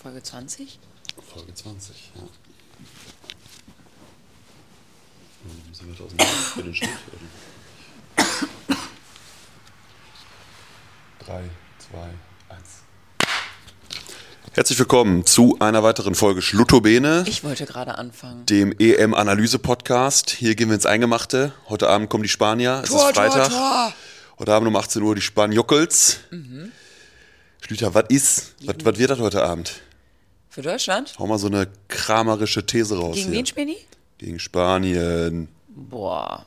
Folge 20? Folge 20, ja. Sind wir draußen für den Schnitt? 3, 2, 1. Herzlich willkommen zu einer weiteren Folge Schluttobene. Ich wollte gerade anfangen. Dem EM-Analyse-Podcast. Hier gehen wir ins Eingemachte. Heute Abend kommen die Spanier. Es ist Freitag. Tor. Heute Abend um 18 Uhr die Spanjockels. Schlüter, was wird das heute Abend? Für Deutschland? Hau mal so eine kramerische These raus. Gegen hier. wen spielen die? Gegen Spanien. Boah.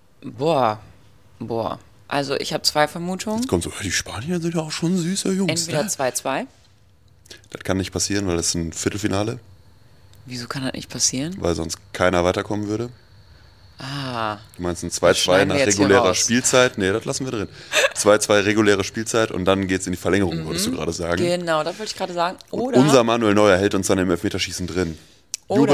Also ich habe zwei Vermutungen. Jetzt kommt so, die Spanier sind ja auch schon süße Jungs. Entweder ne? 2-2. Das kann nicht passieren, weil das ist ein Viertelfinale. Wieso kann das nicht passieren? Weil sonst keiner weiterkommen würde. Ah. Du meinst ein Das 2-2 schneiden nach wir jetzt hier regulärer raus. Spielzeit? Nee, das lassen wir drin. 2-2 reguläre Spielzeit und dann geht's in die Verlängerung, würdest du gerade sagen. Genau, das wollte ich gerade sagen. Und Oder, unser Manuel Neuer hält uns dann im Elfmeterschießen drin. Jubel!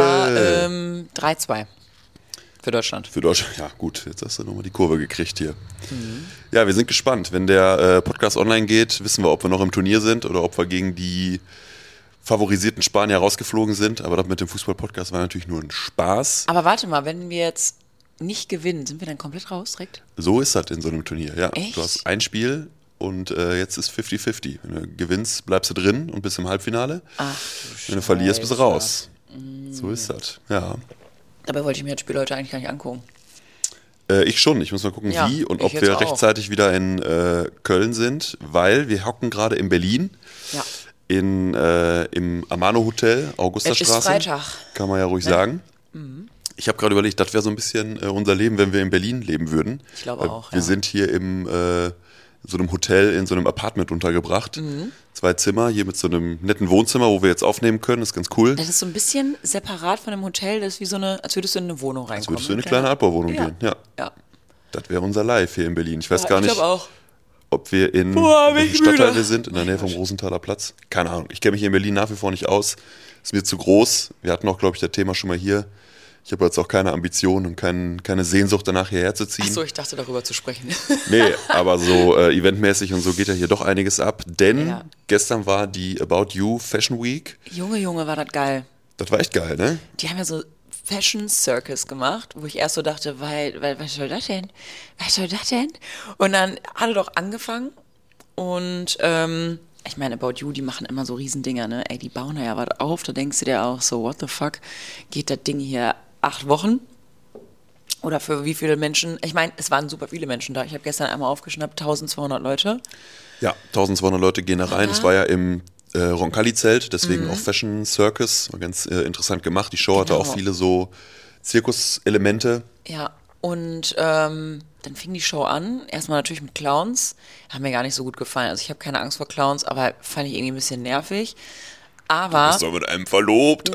3-2. Für Deutschland. Für Deutschland, ja gut, jetzt hast du nochmal die Kurve gekriegt hier. Ja, wir sind gespannt. Wenn der Podcast online geht, wissen wir, ob wir noch im Turnier sind oder ob wir gegen die favorisierten Spanier rausgeflogen sind. Aber das mit dem Fußball-Podcast war natürlich nur ein Spaß. Aber warte mal, wenn wir jetzt nicht gewinnen, sind wir dann komplett raus direkt? So ist das in so einem Turnier, ja. Echt? Du hast ein Spiel und jetzt ist 50-50. Wenn du gewinnst, bleibst du drin und bist im Halbfinale. Ach, Wenn du verlierst, bist du raus. So ist das, ja. Dabei wollte ich mir das Spiel heute eigentlich gar nicht angucken. Ich schon. Ich muss mal gucken, Ja, wie und ich ob jetzt wir auch. rechtzeitig wieder in Köln sind, weil wir hocken gerade in Berlin. Ja. Im Amano Hotel, Augusterstraße. Es ist Freitag. Kann man ja ruhig sagen. Ich habe gerade überlegt, das wäre so ein bisschen unser Leben, wenn wir in Berlin leben würden. Ich glaube Weil auch, Wir ja. sind hier in so einem Hotel, in so einem Apartment untergebracht. 2 Zimmer, hier mit so einem netten Wohnzimmer, wo wir jetzt aufnehmen können. Das ist ganz cool. Das ist so ein bisschen separat von dem Hotel, das ist wie so eine, als würdest du in eine Wohnung reinkommen. Würdest du in eine kleine Altbauwohnung Ja. gehen. Ja, Ja. das wäre unser Live hier in Berlin. Ich weiß Ja, gar ich nicht, glaube auch. ob wir in Boah, bin welchem ich Stadtteil müde. wir sind, in der Nähe vom Rosenthaler Platz. Keine Ahnung. Ich kenne mich hier in Berlin nach wie vor nicht aus. Ist mir zu groß. Wir hatten auch, glaube ich, das Thema schon mal hier. Ich habe jetzt auch keine Ambition und keine Sehnsucht danach hierher zu ziehen. Achso, ich dachte darüber zu sprechen. Nee, aber so eventmäßig und so geht ja hier doch einiges ab. Denn Ja. gestern war die About You Fashion Week. Junge, war das geil. Das war echt geil, ne? Die haben ja so Fashion Circus gemacht, wo ich erst so dachte, weil was soll das denn? Was soll das denn? Und dann hat er doch angefangen und ich meine, About You, die machen immer so Riesendinger, ne? Ey, die bauen da ja was auf, da denkst du dir auch so, what the fuck, geht das Ding hier 8 Wochen? Oder für wie viele Menschen? Ich meine, es waren super viele Menschen da. Ich habe gestern einmal aufgeschnappt, 1200 Leute. Ja, 1200 Leute gehen da rein. Es war ja im Roncalli-Zelt, deswegen auch Fashion Circus. War ganz interessant gemacht. Die Show hatte Genau. auch viele so Zirkuselemente. Ja, und dann fing die Show an. Erstmal natürlich mit Clowns. Haben mir gar nicht so gut gefallen. Also ich habe keine Angst vor Clowns, aber fand ich irgendwie ein bisschen nervig. Aber, Ist doch mit einem verlobt.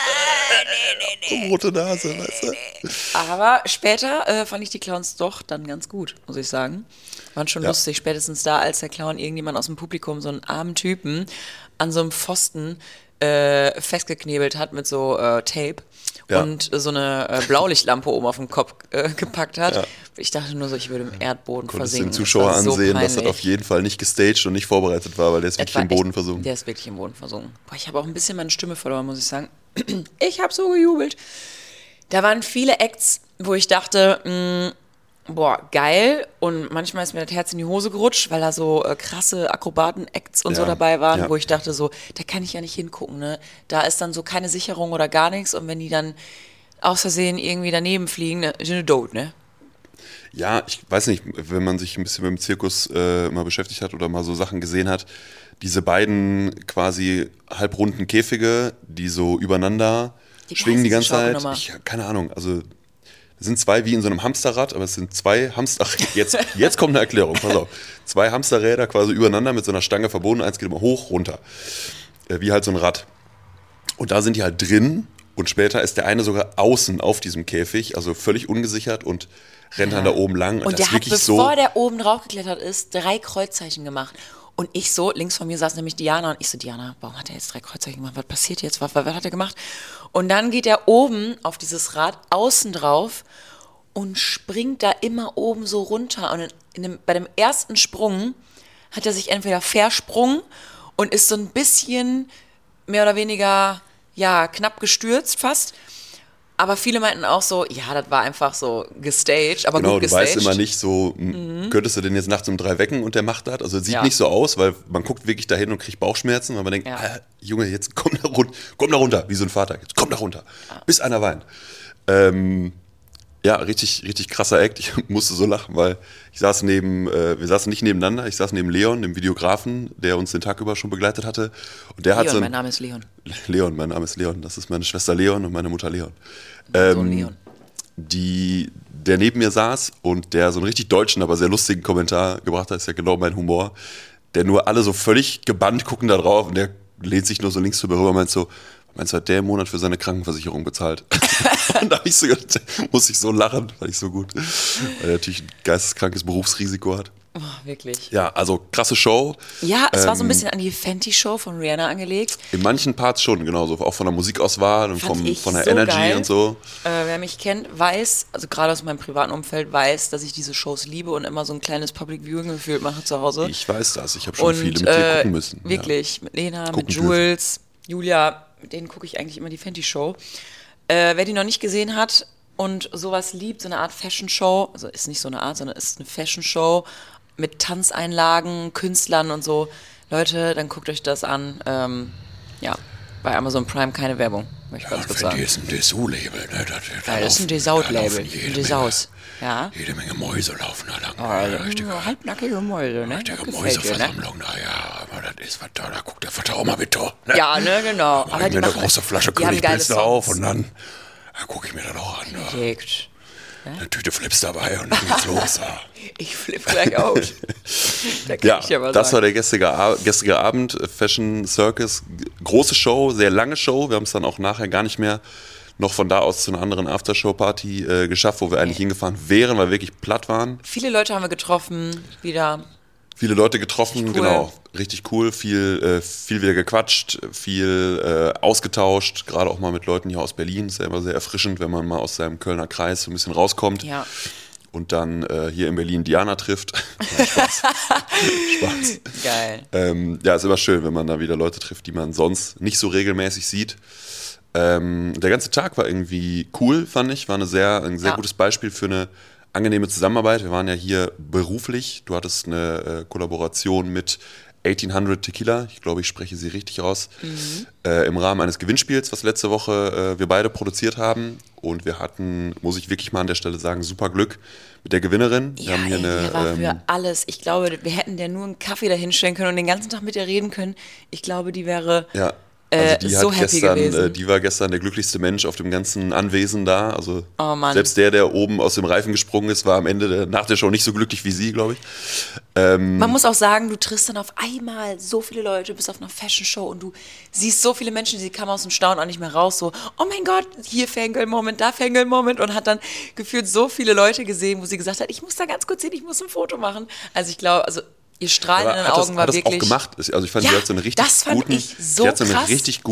Rote Nase, weißt du? aber später fand ich die Clowns doch dann ganz gut, muss ich sagen. Waren schon Ja. lustig, spätestens da, als der Clown irgendjemand aus dem Publikum, so einen armen Typen, an so einem Pfosten festgeknebelt hat mit so Tape Ja. und so eine Blaulichtlampe oben auf den Kopf gepackt hat. Ich dachte nur so, ich würde im Erdboden Konntest versinken. den Zuschauer Das war so ansehen, dass das peinlich. auf jeden Fall nicht gestaged und nicht vorbereitet war, weil der ist wirklich im Boden versunken. Der ist wirklich im Boden versunken. Boah, ich habe auch ein bisschen meine Stimme verloren, muss ich sagen. Ich habe so gejubelt. Da waren viele Acts, wo ich dachte, boah, geil. Und manchmal ist mir das Herz in die Hose gerutscht, weil da so krasse Akrobaten-Acts und so Ja, dabei waren, ja. wo ich dachte so, da kann ich ja nicht hingucken, ne? Da ist dann so keine Sicherung oder gar nichts. Und wenn die dann aus Versehen irgendwie daneben fliegen, ne, sind die tot, ne? Ja, ich weiß nicht, wenn man sich ein bisschen mit dem Zirkus mal beschäftigt hat oder mal so Sachen gesehen hat, diese beiden quasi halbrunden Käfige, die so übereinander Wie schwingen heißt die ganze diese Zeit. Schaufel Ich habe keine Ahnung, also es sind 2 wie in so einem Hamsterrad, aber es sind 2 Hamster... Ach, jetzt kommt eine Erklärung, pass auf. 2 Hamsterräder quasi übereinander mit so einer Stange verbunden, eins geht immer hoch, runter. Wie halt so ein Rad. Und da sind die halt drin und später ist der eine sogar außen auf diesem Käfig, also völlig ungesichert und rennt dann da oben lang. Und das der ist hat, wirklich bevor so, der oben drauf geklettert ist, 3 Kreuzzeichen gemacht. Und ich so, links von mir saß nämlich Diana und ich so, Diana, warum hat er jetzt 3 Kreuzzeichen gemacht? Was passiert jetzt? Was hat er gemacht? Und dann geht er oben auf dieses Rad außen drauf und springt da immer oben so runter. Und bei dem ersten Sprung hat er sich entweder versprungen und ist so ein bisschen mehr oder weniger, ja, knapp gestürzt fast. Aber viele meinten auch so, ja, das war einfach so gestaged, aber Genau, gut du gestaged. weißt immer nicht so, könntest du den jetzt nachts um 3 wecken und der macht das? Also es sieht Ja. nicht so aus, weil man guckt wirklich dahin und kriegt Bauchschmerzen, weil man denkt, Junge, jetzt komm da runter, wie so ein Vater, jetzt komm da runter, bis einer weint. Ja, richtig, richtig krasser Act. Ich musste so lachen, weil wir saßen nicht nebeneinander, ich saß neben Leon, dem Videografen, der uns den Tag über schon begleitet hatte. Und der hat Leon, so mein Name ist Leon. Leon, mein Name ist Leon. Das ist meine Schwester Leon und meine Mutter Leon. Sohn Leon. Der neben mir saß und der so einen richtig deutschen, aber sehr lustigen Kommentar gebracht hat, ist ja genau mein Humor, der nur alle so völlig gebannt gucken da drauf und der lehnt sich nur so links drüber rüber und meint so, meinst du, hat der im Monat für seine Krankenversicherung bezahlt? Und da hab ich musste ich so lachen, fand ich so gut. Weil er natürlich ein geisteskrankes Berufsrisiko hat. Oh, wirklich. Ja, also krasse Show. Ja, es war so ein bisschen an die Fenty-Show von Rihanna angelegt. In manchen Parts schon, genauso. Auch von der Musikauswahl und von der so Energy geil. und so. Wer mich kennt, weiß, also gerade aus meinem privaten Umfeld, weiß, dass ich diese Shows liebe und immer so ein kleines Public Viewing gefühlt mache zu Hause. Ich weiß das, ich habe schon und, viele mit dir gucken müssen. Wirklich, mit Lena, Gucken mit Jules, Julia, mit denen gucke ich eigentlich immer die Fenty-Show. Wer die noch nicht gesehen hat und sowas liebt, so eine Art Fashion-Show, also ist nicht so eine Art, sondern ist eine Fashion-Show mit Tanzeinlagen, Künstlern und so. Leute, dann guckt euch das an. Ja, bei Amazon Prime keine Werbung, möchte ich ganz kurz sagen. ist ein Dessous-Label, ne? Das ist ein Desaut-Label, ein Desaus. Ja. Jede Menge Mäuse laufen da lang. Halbnackige Mäuse, ne? Richtige Das gefällt dir, ne? Mäuseversammlung, naja, aber das ist was da guckt der Vater auch mal mit, ne? Ja, ne, genau. Aber ich mir eine große Flasche Königpilz auf und dann gucke ich mir das auch an. Ne? Eine Tüte Flips dabei und dann geht's los. Ja. Ich flipp gleich aus. Da kann Ja, ich mal das sagen. war der gestrige Abend, Fashion Circus. Große Show, sehr lange Show. Wir haben es dann auch nachher gar nicht mehr noch von da aus zu einer anderen Aftershow-Party geschafft, wo wir eigentlich hingefahren wären, weil wir wirklich platt waren. Viele Leute haben wir getroffen, wieder. Viele Leute getroffen, Cool. genau. Richtig cool, viel wieder gequatscht, viel ausgetauscht, gerade auch mal mit Leuten hier aus Berlin. Ist ja immer sehr erfrischend, wenn man mal aus seinem Kölner Kreis so ein bisschen rauskommt. Ja. Und dann hier in Berlin Diana trifft. Nein, Spaß. Spaß. Geil. Ja, ist immer schön, wenn man da wieder Leute trifft, die man sonst nicht so regelmäßig sieht. Der ganze Tag war irgendwie cool, fand ich. War ein sehr gutes Beispiel für eine angenehme Zusammenarbeit. Wir waren ja hier beruflich. Du hattest eine Kollaboration mit 1800 Tequila, ich glaube, ich spreche sie richtig aus, im Rahmen eines Gewinnspiels, was letzte Woche wir beide produziert haben. Und wir hatten, muss ich wirklich mal an der Stelle sagen, super Glück mit der Gewinnerin. Wir Ja, haben hier ey, die war für alles. Ich glaube, wir hätten der nur einen Kaffee da hinstellen können und den ganzen Tag mit ihr reden können. Ich glaube, die wäre ja, also die so happy gewesen. Die war gestern der glücklichste Mensch auf dem ganzen Anwesen da. Also Oh Mann. selbst der oben aus dem Reifen gesprungen ist, war am Ende nach der Show nicht so glücklich wie sie, glaube ich. Man muss auch sagen, du triffst dann auf einmal so viele Leute, bist auf einer Fashion-Show und du siehst so viele Menschen, die kamen aus dem Staunen auch nicht mehr raus, so, oh mein Gott, hier Fangirl-Moment, da Fangirl-Moment und hat dann gefühlt so viele Leute gesehen, wo sie gesagt hat, ich muss da ganz kurz hin, ich muss ein Foto machen. Also ich glaube, ihr Strahlen in den Augen war hat das wirklich... auch gemacht. Also ich fand, Ja, sie hat so eine richtig das fand guten, ich so sie hat so eine krass.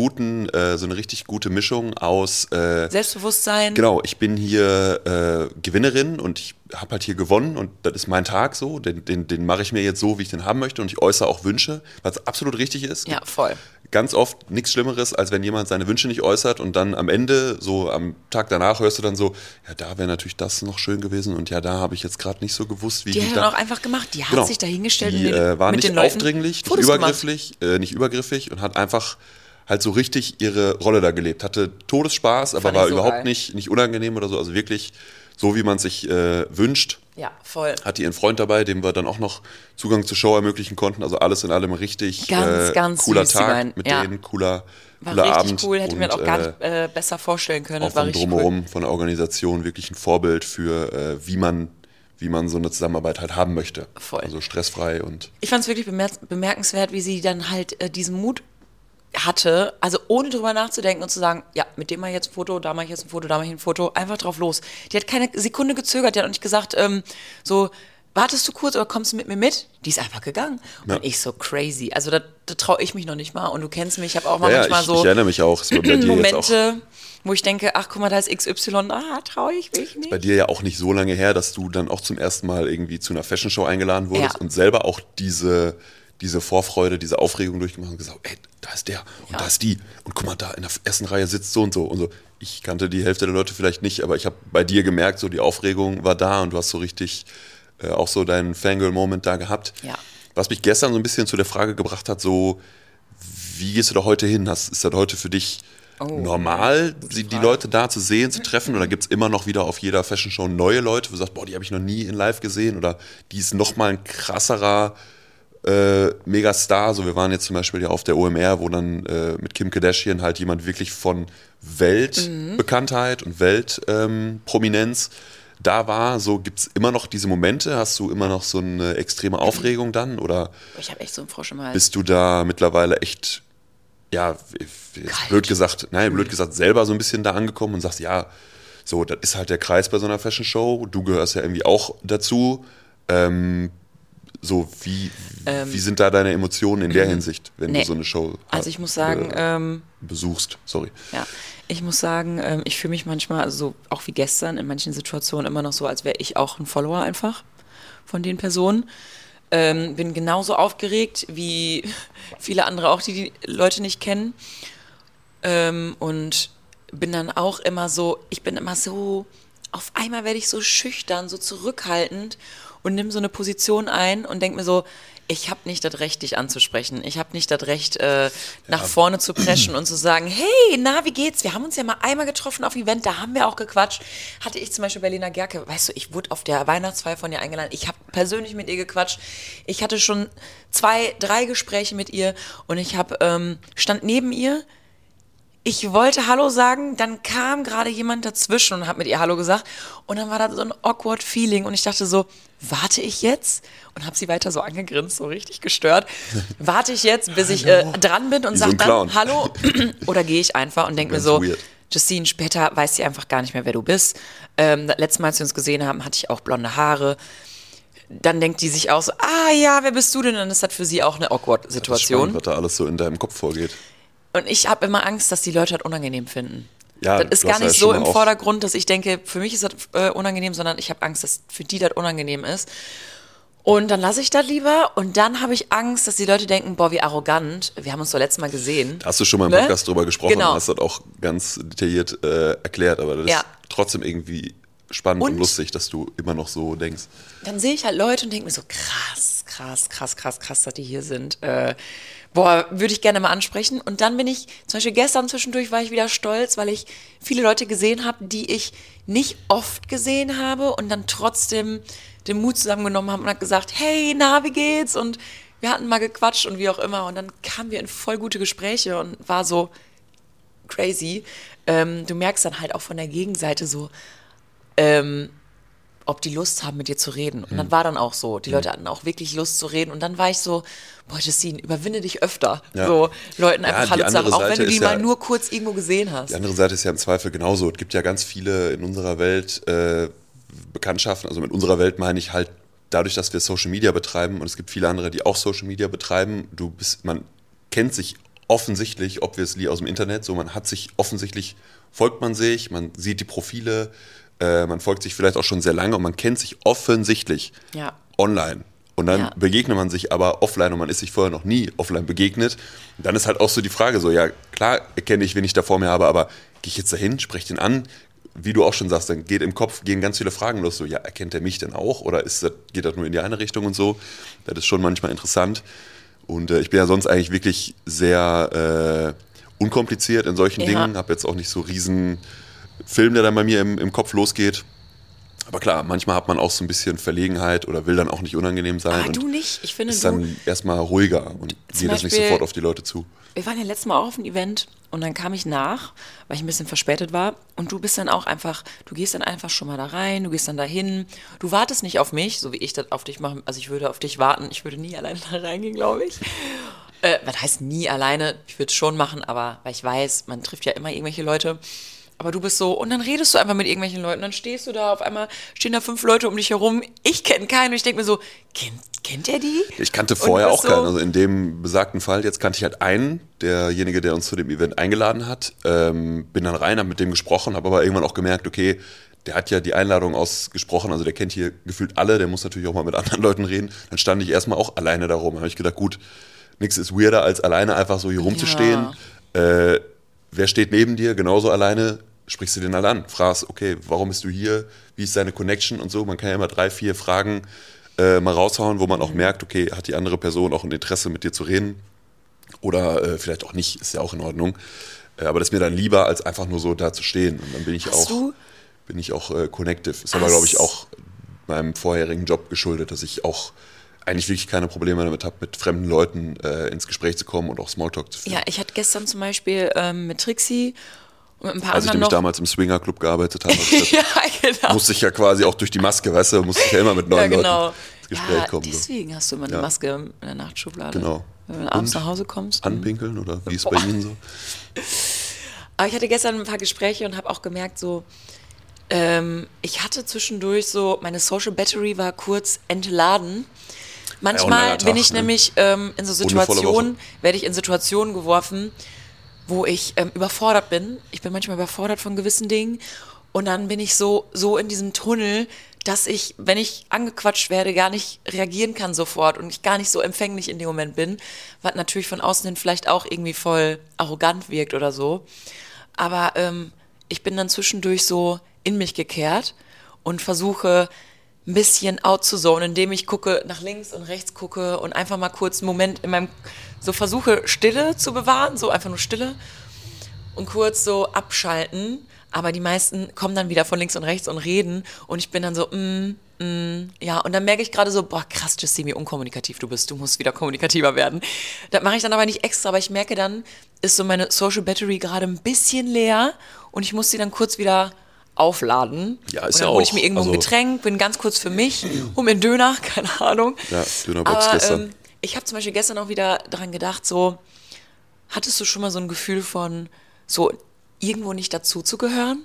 so eine richtig gute Mischung aus Selbstbewusstsein. genau, ich bin hier Gewinnerin und ich habe halt hier gewonnen und das ist mein Tag so, den mache ich mir jetzt so, wie ich den haben möchte und ich äußere auch Wünsche, was absolut richtig ist. Ja, voll. Ganz oft nichts Schlimmeres, als wenn jemand seine Wünsche nicht äußert und dann am Ende, so am Tag danach, hörst du dann so, ja, da wäre natürlich das noch schön gewesen und ja, da habe ich jetzt gerade nicht so gewusst, wie Die ich hat da... dann auch einfach gemacht. Die hat Genau. sich da hingestellt Die und war mit nicht den Leuten aufdringlich, Fotos gemacht. nicht übergriffig und hat einfach halt so richtig ihre Rolle da gelebt. Hatte Todesspaß, aber Fand ich war so überhaupt geil. nicht unangenehm oder so. Also wirklich so, wie man sich wünscht. Ja, voll. Hatte ihren Freund dabei, dem wir dann auch noch Zugang zur Show ermöglichen konnten. Also alles in allem richtig Ganz cooler süß, die Tag beiden. mit Ja. denen, cooler War richtig Abend. cool, hätte mir das und, auch gar nicht besser vorstellen können. auch Das war von richtig drumherum, cool. von der Organisation wirklich ein Vorbild für wie man so eine Zusammenarbeit halt haben möchte. Voll. Also stressfrei und Ich fand es wirklich bemerkenswert, wie sie dann halt diesen Mut hatte, also ohne drüber nachzudenken und zu sagen, ja, mit dem mache ich jetzt ein Foto, da mache ich jetzt ein Foto, da mache ich ein Foto, einfach drauf los. Die hat keine Sekunde gezögert, die hat auch nicht gesagt, so, wartest du kurz oder kommst du mit mir mit? Die ist einfach gegangen. Ja. Und ich so crazy. Also da traue ich mich noch nicht mal. Und du kennst mich, ich habe auch mal ja, manchmal ich so erinnere mich auch, es war bei dir jetzt auch Momente, wo ich denke, ach guck mal, da ist XY, traue ich mich nicht. bei dir ja auch nicht so lange her, dass du dann auch zum ersten Mal irgendwie zu einer Fashion Show eingeladen wurdest Ja. und selber auch diese diese Vorfreude, diese Aufregung durchgemacht und gesagt, ey, da ist der und Ja. da ist die und guck mal, da in der ersten Reihe sitzt so und so und so. Ich kannte die Hälfte der Leute vielleicht nicht, aber ich habe bei dir gemerkt, so die Aufregung war da und du hast so richtig auch so deinen Fangirl-Moment da gehabt. Ja. Was mich gestern so ein bisschen zu der Frage gebracht hat, so, wie gehst du da heute hin? Ist das heute für dich normal, die Leute da zu sehen, zu treffen? Oder gibt es immer noch wieder auf jeder Fashion Show neue Leute, wo du sagst, boah, die habe ich noch nie in live gesehen? Oder die ist nochmal ein krasserer Megastar? So, wir waren jetzt zum Beispiel ja auf der OMR, wo dann mit Kim Kardashian halt jemand wirklich von Weltbekanntheit und Weltprominenz da war. So, gibt es immer noch diese Momente? Hast du immer noch so eine extreme Aufregung dann? Oder Ich habe echt so einen Frosch im Hals. bist du da mittlerweile echt, ja, jetzt blöd gesagt, selber so ein bisschen da angekommen und sagst, ja, so, das ist halt der Kreis bei so einer Fashion Show. Du gehörst ja irgendwie auch dazu. So, wie sind da deine Emotionen in der Hinsicht, wenn du so eine Show Also ich muss sagen, besuchst? Sorry. ja, ich muss sagen, ich fühle mich manchmal, also auch wie gestern, in manchen Situationen immer noch so, als wäre ich auch ein Follower einfach von den Personen. Bin genauso aufgeregt wie viele andere auch, die die Leute nicht kennen. Und bin dann auch immer so, ich bin immer so, auf einmal werde ich so schüchtern, so zurückhaltend und nimm so eine Position ein und denk mir so, ich habe nicht das Recht, dich anzusprechen. Ich habe nicht das Recht, nach vorne zu preschen und zu sagen, hey, na, wie geht's? Wir haben uns ja mal einmal getroffen auf Event, da haben wir auch gequatscht. Hatte ich zum Beispiel bei Lena Gerke, weißt du, ich wurde auf der Weihnachtsfeier von ihr eingeladen. Ich habe persönlich mit ihr gequatscht. Ich hatte schon 2, 3 Gespräche mit ihr und ich stand neben ihr. Ich wollte Hallo sagen, dann kam gerade jemand dazwischen und hat mit ihr Hallo gesagt und dann war da so ein awkward Feeling und ich dachte so, warte ich jetzt? Und habe sie weiter so angegrinst, so richtig gestört. Warte ich jetzt, bis ich dran bin und Wie so sag ein dann Clown. Hallo oder gehe ich einfach und denke mir Ganz so, weird. Justine, später weiß sie einfach gar nicht mehr, wer du bist. Das letzte Mal, als wir uns gesehen haben, hatte ich auch blonde Haare. Dann denkt die sich auch so, ja, wer bist du denn? Und dann ist das für sie auch eine awkward Das ist Situation. spannend, was da alles so in deinem Kopf vorgeht. Und ich habe immer Angst, dass die Leute das unangenehm finden. Ja, das ist du gar hast ja nicht schon so mal im auch- Vordergrund, dass ich denke, für mich ist das unangenehm, sondern ich habe Angst, dass für die das unangenehm ist. Und dann lasse ich das lieber und dann habe ich Angst, dass die Leute denken, boah, wie arrogant. Wir haben uns doch letztes Mal gesehen. Da hast du schon mal im Ne? Podcast drüber gesprochen, Genau. hast das auch ganz detailliert erklärt, aber das Ja. ist trotzdem irgendwie spannend und Und- lustig, dass du immer noch so denkst. Dann sehe ich halt Leute und denke mir so, krass, dass die hier sind. Würde ich gerne mal ansprechen. Und dann bin ich, zum Beispiel gestern zwischendurch war ich wieder stolz, weil ich viele Leute gesehen habe, die ich nicht oft gesehen habe und dann trotzdem den Mut zusammengenommen haben und hat gesagt, hey, na, wie geht's? Und wir hatten mal gequatscht und wie auch immer. Und dann kamen wir in voll gute Gespräche und war so crazy. Du merkst dann halt auch von der Gegenseite so, ob die Lust haben, mit dir zu reden. Und dann war dann auch so. Die Leute hatten auch wirklich Lust zu reden. Und dann war ich so, boah, Justine, überwinde dich öfter. Ja. So Leuten Ja, einfach die Hallo zu sagen, andere auch wenn Seite du die ist mal ja- nur kurz irgendwo gesehen hast. Die andere Seite ist ja im Zweifel genauso. Es gibt ja ganz viele in unserer Welt Bekanntschaften, also mit unserer Welt meine ich halt dadurch, dass wir Social Media betreiben und es gibt viele andere, die auch Social Media betreiben. Man kennt sich offensichtlich, obviously aus dem Internet, so man hat sich offensichtlich, folgt man sich, man sieht die Profile, man folgt sich vielleicht auch schon sehr lange und man kennt sich offensichtlich Ja. online. Und dann Ja. begegnet man sich aber offline und man ist sich vorher noch nie offline begegnet. Und dann ist halt auch so die Frage so, ja klar erkenne ich, wen ich da vor mir habe, aber gehe ich jetzt dahin, spreche den an? Wie du auch schon sagst, dann gehen ganz viele Fragen los, so, ja, erkennt er mich denn auch? Oder geht das nur in die eine Richtung und so? Das ist schon manchmal interessant. Und ich bin ja sonst eigentlich wirklich sehr unkompliziert in solchen Ja. Dingen. Habe jetzt auch nicht so riesen Film, der dann bei mir im Kopf losgeht. Aber klar, manchmal hat man auch so ein bisschen Verlegenheit oder will dann auch nicht unangenehm sein. Du und nicht. Ich finde, ist du, dann erstmal ruhiger und geht das nicht Beispiel- sofort auf die Leute zu. wir waren ja letztes Mal auch auf einem Event und dann kam ich nach, weil ich ein bisschen verspätet war. Und du bist dann auch einfach, du gehst dann einfach schon mal da rein, du gehst dann dahin. Du wartest nicht auf mich, so wie ich das auf dich mache. Also ich würde auf dich warten. Ich würde nie alleine da reingehen, glaube ich. Was heißt nie alleine? Ich würde es schon machen, aber weil ich weiß, man trifft ja immer irgendwelche Leute. Aber du bist so, und dann redest du einfach mit irgendwelchen Leuten, dann stehst du da, auf einmal stehen da 5 Leute um dich herum, ich kenne keinen und ich denke mir so, kennt er die? Ich kannte Und vorher du auch bist so- keinen. Also in dem besagten Fall, jetzt kannte ich halt einen, derjenige, der uns zu dem Event eingeladen hat. Bin dann rein, habe mit dem gesprochen, habe aber irgendwann auch gemerkt, okay, der hat ja die Einladung ausgesprochen, also der kennt hier gefühlt alle, der muss natürlich auch mal mit anderen Leuten reden. Dann stand ich erstmal auch alleine da rum. Da habe ich gedacht, gut, nichts ist weirder, als alleine einfach so hier rumzustehen. Wer steht neben dir, genauso alleine, sprichst du den alle an. Fragst, okay, warum bist du hier, wie ist deine Connection und so. Man kann ja immer 3, 4 Fragen mal raushauen, wo man auch merkt, okay, hat die andere Person auch ein Interesse mit dir zu reden oder vielleicht auch nicht, ist ja auch in Ordnung. Aber das ist mir dann lieber, als einfach nur so da zu stehen. Und dann bin ich auch connective. Ist aber, glaube ich, auch meinem vorherigen Job geschuldet, dass ich auch eigentlich wirklich keine Probleme damit habe, mit fremden Leuten ins Gespräch zu kommen und auch Smalltalk zu führen. Ja, ich hatte gestern zum Beispiel mit Trixie und mit ein paar Als ich anderen nämlich noch. damals im Swingerclub gearbeitet habe, Ja, genau. musste ich ja quasi auch durch die Maske, weißt du, musste ich ja immer mit neuen genau. Leuten ins Gespräch kommen. So. Deswegen hast du immer eine Maske in der Nachtschublade. Genau. Wenn du abends nach Hause kommst. Anpinkeln oder wie ist es bei Ihnen so? Aber ich hatte gestern ein paar Gespräche und habe auch gemerkt, so, ich hatte zwischendurch so, meine Social Battery war kurz entladen. Manchmal bin ich nämlich in so Situationen, werde ich in Situationen geworfen, wo ich überfordert bin. Ich bin manchmal überfordert von gewissen Dingen und dann bin ich so in diesem Tunnel, dass ich, wenn ich angequatscht werde, gar nicht reagieren kann sofort und ich gar nicht so empfänglich in dem Moment bin, was natürlich von außen hin vielleicht auch irgendwie voll arrogant wirkt oder so. Aber ich bin dann zwischendurch so in mich gekehrt und versuche ein bisschen out zu zone, indem ich gucke, nach links und rechts gucke und einfach mal kurz einen Moment so versuche Stille zu bewahren, so einfach nur Stille und kurz so abschalten. Aber die meisten kommen dann wieder von links und rechts und reden und ich bin dann so, ja, und dann merke ich gerade so, boah, krass, Jessie, wie unkommunikativ du bist, du musst wieder kommunikativer werden. Das mache ich dann aber nicht extra, aber ich merke dann, ist so meine Social Battery gerade ein bisschen leer und ich muss sie dann kurz wieder aufladen. Ja, ist und ja dann hole ich auch, mir irgendwo ein Getränk, bin ganz kurz für mich, hol mir einen Döner, keine Ahnung. Ja, Dönerbox aber gestern. ich habe zum Beispiel gestern auch wieder daran gedacht, so, hattest du schon mal so ein Gefühl von, so irgendwo nicht dazu zu gehören?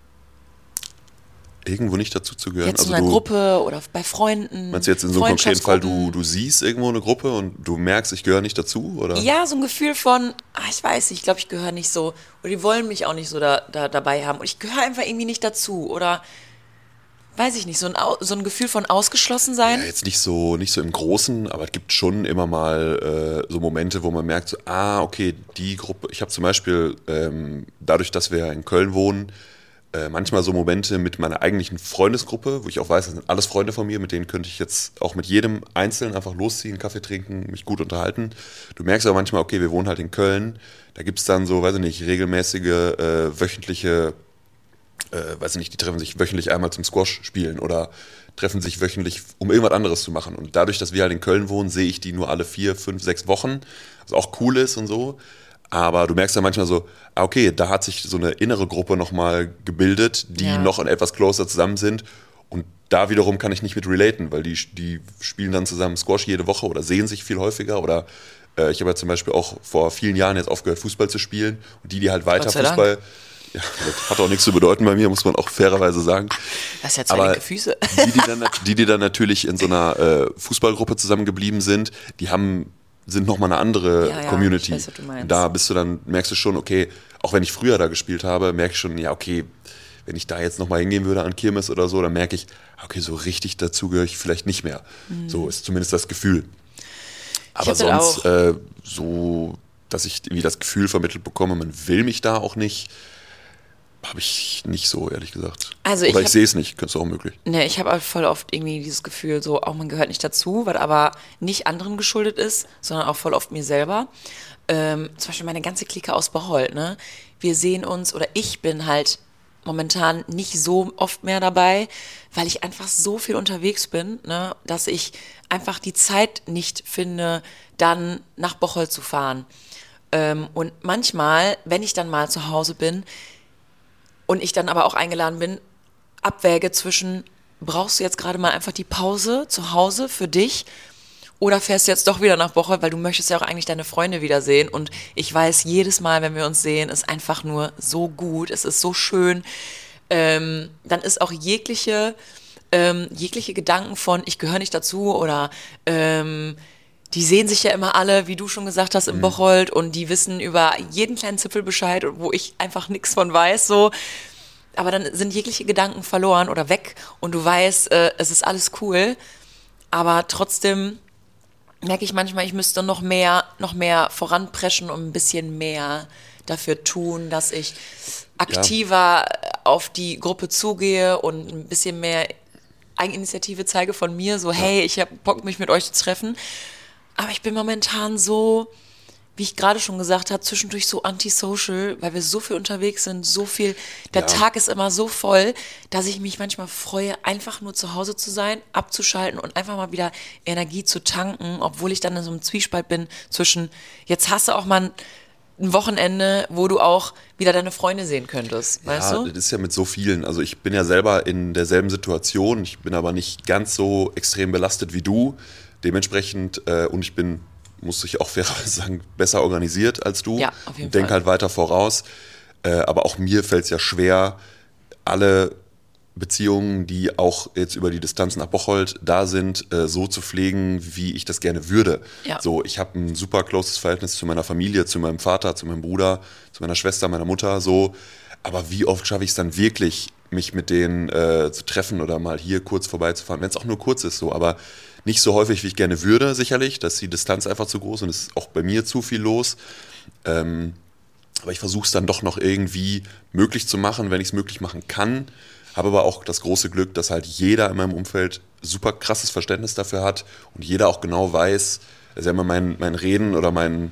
Irgendwo nicht dazu zu gehören. Jetzt in einer Gruppe oder bei Freunden. Meinst du jetzt in so einem konkreten Fall, du siehst irgendwo eine Gruppe und du merkst, ich gehöre nicht dazu? Oder? Ja, so ein Gefühl von, ich weiß nicht, ich glaube, ich gehöre nicht so, oder die wollen mich auch nicht so dabei haben und ich gehöre einfach irgendwie nicht dazu oder, weiß ich nicht, so ein Gefühl von ausgeschlossen sein. Ja, jetzt nicht so im Großen, aber es gibt schon immer mal so Momente, wo man merkt, so, okay, die Gruppe, ich habe zum Beispiel, dadurch, dass wir in Köln wohnen, manchmal so Momente mit meiner eigentlichen Freundesgruppe, wo ich auch weiß, das sind alles Freunde von mir, mit denen könnte ich jetzt auch mit jedem Einzelnen einfach losziehen, Kaffee trinken, mich gut unterhalten. Du merkst aber manchmal, okay, wir wohnen halt in Köln, da gibt es dann so, weiß ich nicht, regelmäßige, wöchentliche, weiß ich nicht, die treffen sich wöchentlich einmal zum Squash spielen oder treffen sich wöchentlich, um irgendwas anderes zu machen. Und dadurch, dass wir halt in Köln wohnen, sehe ich die nur alle 4, 5, 6 Wochen, was auch cool ist und so. Aber du merkst ja manchmal so, okay, da hat sich so eine innere Gruppe nochmal gebildet, die noch etwas closer zusammen sind. Und da wiederum kann ich nicht mit relaten, weil die spielen dann zusammen Squash jede Woche oder sehen sich viel häufiger. Oder ich habe ja zum Beispiel auch vor vielen Jahren jetzt aufgehört, Fußball zu spielen. Und die halt weiter Fußball... Ja, das hat auch nichts zu bedeuten bei mir, muss man auch fairerweise sagen. Das ist ja zwei linke Füße. Die dann natürlich in so einer Fußballgruppe zusammengeblieben sind, sind nochmal eine andere Community. Ich weiß, was du meinst. Da merkst du schon, okay, auch wenn ich früher da gespielt habe, merke ich schon, ja, okay, wenn ich da jetzt nochmal hingehen würde an Kirmes oder so, dann merke ich, okay, so richtig dazu gehöre ich vielleicht nicht mehr. So ist zumindest das Gefühl. Aber sonst so, dass ich irgendwie das Gefühl vermittelt bekomme, man will mich da auch nicht, habe ich nicht so, ehrlich gesagt. Also oder ich sehe es nicht, ist auch möglich. Ne, ich habe voll oft irgendwie dieses Gefühl, so, auch man gehört nicht dazu, was aber nicht anderen geschuldet ist, sondern auch voll oft mir selber. Zum Beispiel meine ganze Clique aus Bocholt, ne? Wir sehen uns, oder ich bin halt momentan nicht so oft mehr dabei, weil ich einfach so viel unterwegs bin, ne, dass ich einfach die Zeit nicht finde, dann nach Bocholt zu fahren. Und manchmal, wenn ich dann mal zu Hause bin, und ich dann aber auch eingeladen bin, abwäge zwischen, brauchst du jetzt gerade mal einfach die Pause zu Hause für dich oder fährst du jetzt doch wieder nach Bocholt, weil du möchtest ja auch eigentlich deine Freunde wiedersehen und ich weiß, jedes Mal, wenn wir uns sehen, ist einfach nur so gut, es ist so schön, dann ist auch jegliche Gedanken von, ich gehöre nicht dazu oder die sehen sich ja immer alle, wie du schon gesagt hast, im Bocholt und die wissen über jeden kleinen Zipfel Bescheid, wo ich einfach nichts von weiß, so. aber dann sind jegliche Gedanken verloren oder weg und du weißt, es ist alles cool, aber trotzdem merke ich manchmal, ich müsste noch mehr voranpreschen und ein bisschen mehr dafür tun, dass ich aktiver auf die Gruppe zugehe und ein bisschen mehr Eigeninitiative zeige von mir, so hey, ich habe Bock, mich mit euch zu treffen. Aber ich bin momentan so, wie ich gerade schon gesagt habe, zwischendurch so antisocial, weil wir so viel unterwegs sind, so viel, der Tag ist immer so voll, dass ich mich manchmal freue, einfach nur zu Hause zu sein, abzuschalten und einfach mal wieder Energie zu tanken, obwohl ich dann in so einem Zwiespalt bin zwischen, jetzt hast du auch mal ein Wochenende, wo du auch wieder deine Freunde sehen könntest, weißt du? Ja, das ist ja mit so vielen. Also ich bin ja selber in derselben Situation, ich bin aber nicht ganz so extrem belastet wie du. Dementsprechend, und ich bin, muss ich auch fairerweise sagen, besser organisiert als du. Ja, auf jeden Denk Fall. halt weiter voraus. Aber auch mir fällt es ja schwer, alle Beziehungen, die auch jetzt über die Distanz nach Bocholt da sind, so zu pflegen, wie ich das gerne würde. Ja. So, ich habe ein super closes Verhältnis zu meiner Familie, zu meinem Vater, zu meinem Bruder, zu meiner Schwester, meiner Mutter, so. Aber wie oft schaffe ich es dann wirklich, mich mit denen zu treffen oder mal hier kurz vorbeizufahren, wenn es auch nur kurz ist, so, aber nicht so häufig, wie ich gerne würde, sicherlich, dass die Distanz einfach zu groß ist und es ist auch bei mir zu viel los. Aber ich versuche es dann doch noch irgendwie möglich zu machen, wenn ich es möglich machen kann. Habe aber auch das große Glück, dass halt jeder in meinem Umfeld super krasses Verständnis dafür hat und jeder auch genau weiß, also immer mein Reden oder mein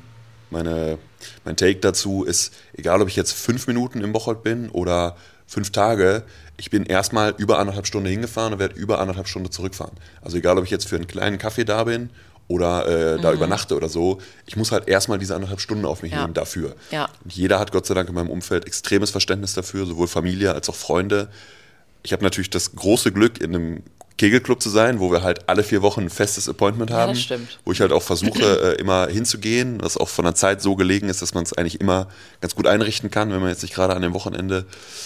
Take dazu ist, egal ob ich jetzt 5 Minuten im Bocholt bin oder 5 Tage, ich bin erstmal über 1,5 Stunden hingefahren und werde über 1,5 Stunden zurückfahren. Also egal ob ich jetzt für einen kleinen Kaffee da bin oder da übernachte oder so, ich muss halt erstmal diese 1,5 Stunden auf mich nehmen dafür. Ja. Und jeder hat Gott sei Dank in meinem Umfeld extremes Verständnis dafür, sowohl Familie als auch Freunde. Ich habe natürlich das große Glück, in einem Kegelclub zu sein, wo wir halt alle 4 Wochen ein festes Appointment haben, das stimmt. wo ich halt auch versuche, immer hinzugehen, was auch von der Zeit so gelegen ist, dass man es eigentlich immer ganz gut einrichten kann, wenn man jetzt nicht gerade an dem Wochenende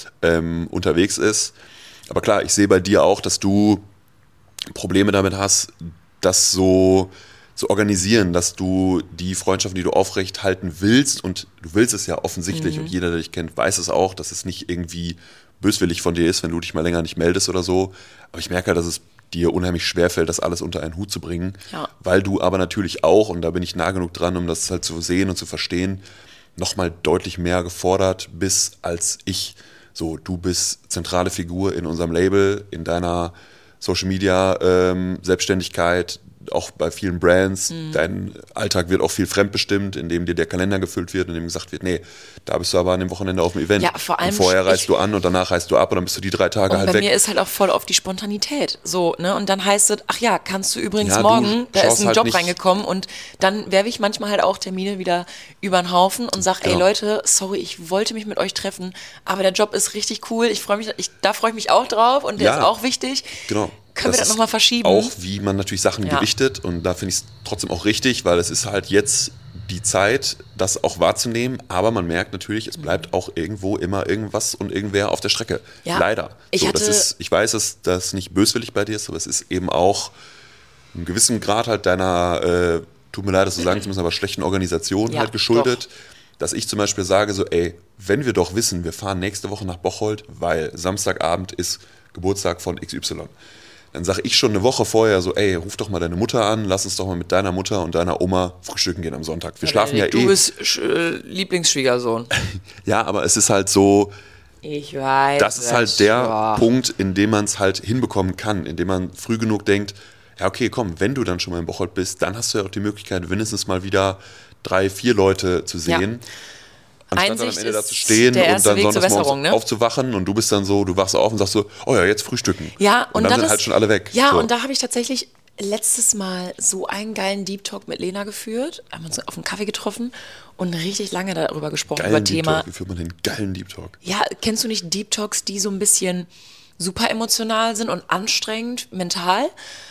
unterwegs ist. Aber klar, ich sehe bei dir auch, dass du Probleme damit hast, das so zu organisieren, dass du die Freundschaft, die du aufrecht halten willst, und du willst es ja offensichtlich und jeder, der dich kennt, weiß es auch, dass es nicht irgendwie böswillig von dir ist, wenn du dich mal länger nicht meldest oder so. Aber ich merke halt, dass es dir unheimlich schwerfällt, das alles unter einen Hut zu bringen, weil du aber natürlich auch, und da bin ich nah genug dran, um das halt zu sehen und zu verstehen, nochmal deutlich mehr gefordert bist als ich. So, du bist zentrale Figur in unserem Label, in deiner Social Media Selbstständigkeit, auch bei vielen Brands. Dein Alltag wird auch viel fremdbestimmt, indem dir der Kalender gefüllt wird und dem gesagt wird, nee, da bist du aber an dem Wochenende auf dem Event. Ja, vor allem und vorher reist du an und danach reist du ab und dann bist du die 3 Tage und halt bei weg. mir ist halt auch voll auf die Spontanität so, ne? Und dann heißt es, ach ja, kannst du übrigens Ja, du morgen, da ist schaust ein halt Job nicht- reingekommen und dann werfe ich manchmal halt auch Termine wieder über den Haufen und sag, ey Genau. Leute, sorry, ich wollte mich mit euch treffen, aber der Job ist richtig cool, da freue ich mich auch drauf und der Ja. ist auch wichtig. Genau. Können wir das ist nochmal verschieben? Auch wie man natürlich Sachen Ja. gewichtet, und da finde ich es trotzdem auch richtig, weil es ist halt jetzt die Zeit, das auch wahrzunehmen, aber man merkt natürlich, es bleibt auch irgendwo immer irgendwas und irgendwer auf der Strecke. Ja. Leider. Ich Ich weiß, dass das nicht böswillig bei dir ist, aber es ist eben auch in einem gewissen Grad halt deiner, tut mir leid, das zu sagen, zumindest aber schlechten Organisation Ja, halt geschuldet. Dass ich zum Beispiel sage so, ey, wenn wir doch wissen, wir fahren nächste Woche nach Bocholt, weil Samstagabend ist Geburtstag von XY. Dann sage ich schon eine Woche vorher so, ey, ruf doch mal deine Mutter an, lass uns doch mal mit deiner Mutter und deiner Oma frühstücken gehen am Sonntag. Wir schlafen ja Du eh. bist Lieblingsschwiegersohn. Ja, aber es ist halt so, Ich weiß. das ist halt der ja. Punkt, in dem man es halt hinbekommen kann, in dem man früh genug denkt, ja okay, komm, wenn du dann schon mal in Bocholt bist, dann hast du ja auch die Möglichkeit, mindestens mal wieder 3, 4 Leute zu sehen. Anstatt dann am Einsicht Ende da ist zu stehen der und erste dann Weg zur sonntags morgens Besserung, ne? aufzuwachen und du bist dann so, du wachst auf und sagst so, oh ja, jetzt frühstücken. Ja, und dann das sind ist, halt schon alle weg. Ja, so. und da habe ich tatsächlich letztes Mal so einen geilen Deep Talk mit Lena geführt, haben uns auf einen Kaffee getroffen und richtig lange darüber gesprochen, über Geilen Deep Thema. Talk. Wie führt man den geilen Deep Talk? Ja, kennst du nicht Deep Talks, die so ein bisschen super emotional sind und anstrengend mental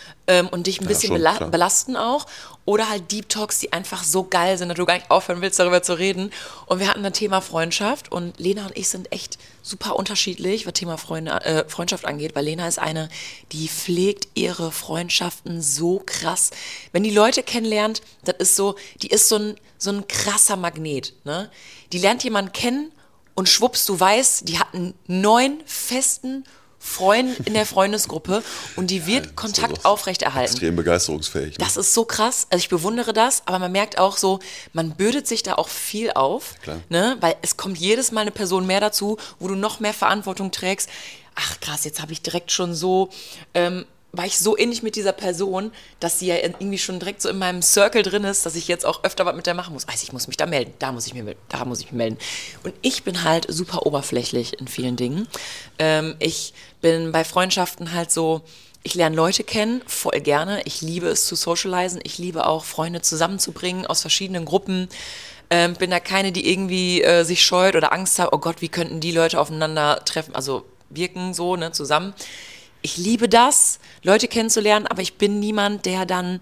und dich ein bisschen schon, klar. belasten auch? Oder halt Deep Talks, die einfach so geil sind, dass du gar nicht aufhören willst, darüber zu reden. Und wir hatten ein Thema Freundschaft und Lena und ich sind echt super unterschiedlich, was Thema Freundschaft angeht, weil Lena ist eine, die pflegt ihre Freundschaften so krass. Wenn die Leute kennenlernt, das ist so, die ist so ein krasser Magnet, ne? Die lernt jemanden kennen Und schwupps, du weißt, die hatten 9 festen Freunde in der Freundesgruppe und die wird Kontakt aufrechterhalten. Extrem begeisterungsfähig. Ne? Das ist so krass. Also ich bewundere das, aber man merkt auch so, man bürdet sich da auch viel auf, ne? Weil es kommt jedes Mal eine Person mehr dazu, wo du noch mehr Verantwortung trägst. Ach krass, jetzt habe ich direkt schon so, war ich so ähnlich mit dieser Person, dass sie ja irgendwie schon direkt so in meinem Circle drin ist, dass ich jetzt auch öfter was mit der machen muss. Also ich muss mich da melden, da muss ich mich melden. Und ich bin halt super oberflächlich in vielen Dingen. Ich bin bei Freundschaften halt so, ich lerne Leute kennen, voll gerne. Ich liebe es zu socialisen. Ich liebe auch, Freunde zusammenzubringen aus verschiedenen Gruppen. Bin da keine, die irgendwie sich scheut oder Angst hat, oh Gott, wie könnten die Leute aufeinander treffen, also wirken so, ne, zusammen. Ich liebe das, Leute kennenzulernen, aber ich bin niemand, der dann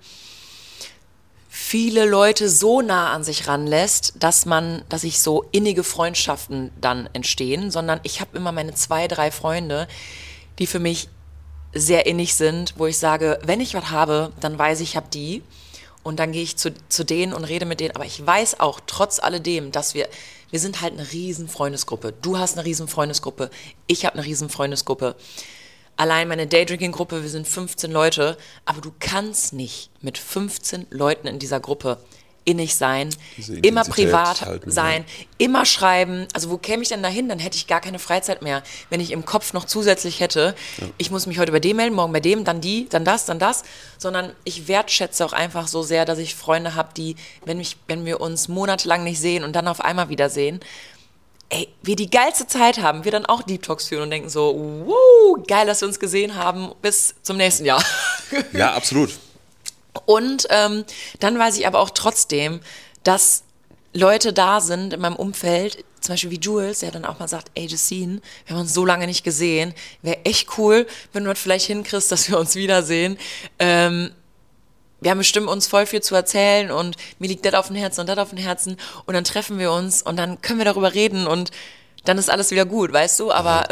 viele Leute so nah an sich ranlässt, dass sich so innige Freundschaften dann entstehen, sondern ich habe immer meine 2, 3 Freunde, die für mich sehr innig sind, wo ich sage, wenn ich was habe, dann weiß ich habe die und dann gehe ich zu denen und rede mit denen, aber ich weiß auch trotz alledem, dass wir sind halt eine riesen Freundesgruppe. Du hast eine riesen Freundesgruppe, ich habe eine riesen Freundesgruppe. Allein meine Daydrinking-Gruppe, wir sind 15 Leute, aber du kannst nicht mit 15 Leuten in dieser Gruppe innig sein, immer privat sein, immer schreiben. Also wo käme ich denn dahin? Dann hätte ich gar keine Freizeit mehr, wenn ich im Kopf noch zusätzlich hätte, ich muss mich heute bei dem melden, morgen bei dem, dann die, dann das, sondern ich wertschätze auch einfach so sehr, dass ich Freunde habe, die, wenn wir uns monatelang nicht sehen und dann auf einmal wiedersehen, wir die geilste Zeit haben, wir dann auch Deep Talks führen und denken so, wow, geil, dass wir uns gesehen haben, bis zum nächsten Jahr. Ja, absolut. Und dann weiß ich aber auch trotzdem, dass Leute da sind in meinem Umfeld, zum Beispiel wie Jules, der dann auch mal sagt, ey Justine, wir haben uns so lange nicht gesehen, wäre echt cool, wenn du das vielleicht hinkriegst, dass wir uns wiedersehen. Wir haben bestimmt uns voll viel zu erzählen und mir liegt das auf dem Herzen und das auf dem Herzen und dann treffen wir uns und dann können wir darüber reden und dann ist alles wieder gut, weißt du? Aber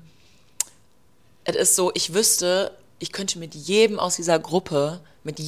es ist so, ich wüsste, ich könnte mit jedem aus dieser Gruppe,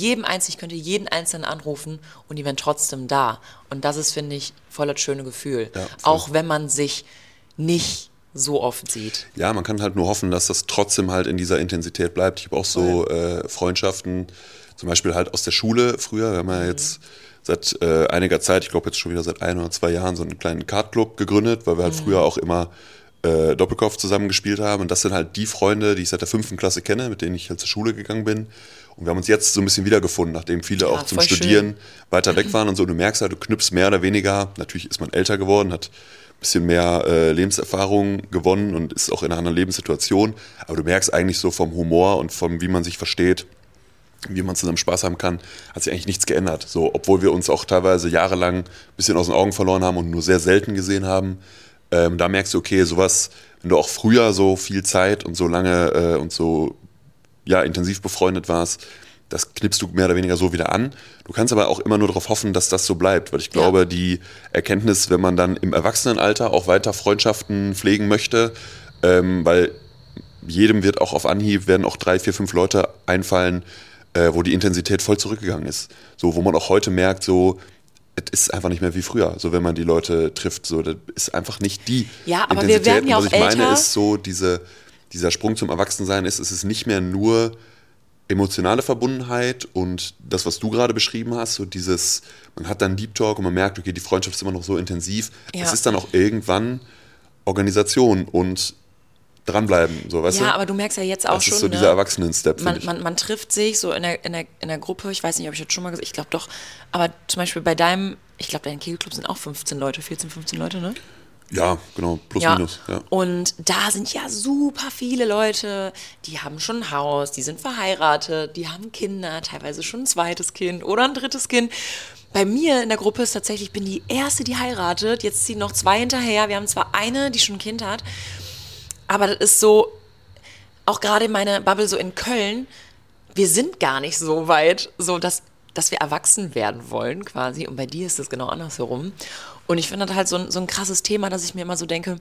ich könnte jeden Einzelnen anrufen und die wären trotzdem da. Und das ist, finde ich, voll das schöne Gefühl. Ja, auch wenn man sich nicht so oft sieht. Ja, man kann halt nur hoffen, dass das trotzdem halt in dieser Intensität bleibt. Ich habe auch so Freundschaften, zum Beispiel halt aus der Schule früher. Wir haben ja jetzt seit einiger Zeit, ich glaube jetzt schon wieder seit 1 oder 2 Jahren, so einen kleinen Kartclub gegründet, weil wir halt früher auch immer Doppelkopf zusammen gespielt haben. Und das sind halt die Freunde, die ich seit der 5. Klasse kenne, mit denen ich halt zur Schule gegangen bin. Und wir haben uns jetzt so ein bisschen wiedergefunden, nachdem viele auch zum Studieren weiter weg waren und so. Und du merkst halt, du knüpfst mehr oder weniger, natürlich ist man älter geworden, hat ein bisschen mehr Lebenserfahrung gewonnen und ist auch in einer anderen Lebenssituation. Aber du merkst eigentlich so vom Humor und vom, wie man sich versteht, wie man zusammen Spaß haben kann, hat sich eigentlich nichts geändert. So, obwohl wir uns auch teilweise jahrelang ein bisschen aus den Augen verloren haben und nur sehr selten gesehen haben. Da merkst du, okay, sowas, wenn du auch früher so viel Zeit und so lange und so intensiv befreundet warst, das knippst du mehr oder weniger so wieder an. Du kannst aber auch immer nur darauf hoffen, dass das so bleibt, weil ich glaube, die Erkenntnis, wenn man dann im Erwachsenenalter auch weiter Freundschaften pflegen möchte, weil jedem wird auch auf Anhieb, werden auch 3, 4, 5 Leute einfallen, wo die Intensität voll zurückgegangen ist. So, wo man auch heute merkt, so, es ist einfach nicht mehr wie früher, so wenn man die Leute trifft, so, das ist einfach nicht die aber Intensität. Wir werden ja und was auch ich meine älter. ist so, dieser Sprung zum Erwachsensein ist, es ist nicht mehr nur emotionale Verbundenheit und das, was du gerade beschrieben hast, so dieses, man hat dann Deep Talk und man merkt, okay, die Freundschaft ist immer noch so intensiv. Es ist dann auch irgendwann Organisation und dranbleiben, so, weißt du? Ja, aber du merkst ja jetzt auch schon, das ist so dieser Erwachsenen-Step, finde ich. Man trifft sich so in der Gruppe, ich weiß nicht, ob ich das schon mal gesagt habe, ich glaube doch, aber zum Beispiel bei deinem, ich glaube, dein Kegelclub sind auch 15 Leute, 14, 15 Leute, ne? Ja, genau, plus minus. Ja. Und da sind ja super viele Leute, die haben schon ein Haus, die sind verheiratet, die haben Kinder, teilweise schon ein 2. Kind oder ein 3. Kind. Bei mir in der Gruppe ist tatsächlich, ich bin die Erste, die heiratet, jetzt ziehen noch 2 hinterher, wir haben zwar eine, die schon ein Kind hat, aber das ist so, auch gerade in meiner Bubble so in Köln, wir sind gar nicht so weit, so dass wir erwachsen werden wollen quasi. Und bei dir ist das genau andersherum. Und ich finde das halt so ein krasses Thema, dass ich mir immer so denke,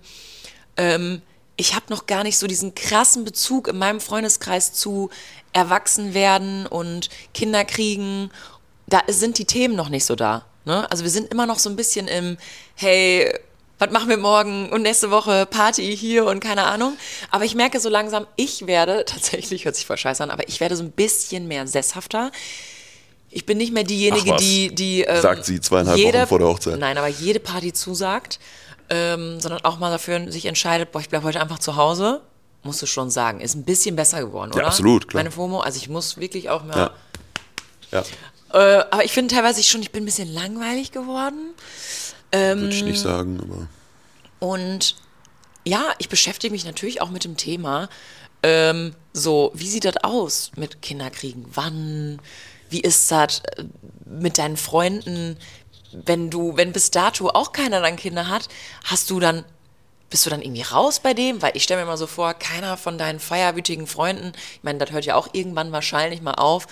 ich habe noch gar nicht so diesen krassen Bezug in meinem Freundeskreis zu Erwachsenwerden und Kinder kriegen. Da sind die Themen noch nicht so da. Ne? Also wir sind immer noch so ein bisschen im, hey, was machen wir morgen und nächste Woche Party hier und keine Ahnung. Aber ich merke so langsam, ich werde, tatsächlich hört sich voll scheiße an, aber ich werde so ein bisschen mehr sesshafter. Ich bin nicht mehr diejenige, die sagt sie 2,5 Wochen vor der Hochzeit. Nein, aber jede Party zusagt, sondern auch mal dafür sich entscheidet, boah, ich bleibe heute einfach zu Hause. Musst du schon sagen, ist ein bisschen besser geworden, oder? Ja, absolut, klar. Meine FOMO, also ich muss wirklich auch mal... Ja. Aber ich finde teilweise ich bin ein bisschen langweilig geworden. Würde ich nicht sagen, aber... Und ja, ich beschäftige mich natürlich auch mit dem Thema, so, wie sieht das aus mit Kinderkriegen? Wann? Wie ist das mit deinen Freunden? Wenn bis dato auch keiner dann Kinder hat, bist du dann irgendwie raus bei dem? Weil ich stelle mir mal so vor, keiner von deinen feierwütigen Freunden, ich meine, das hört ja auch irgendwann wahrscheinlich mal auf,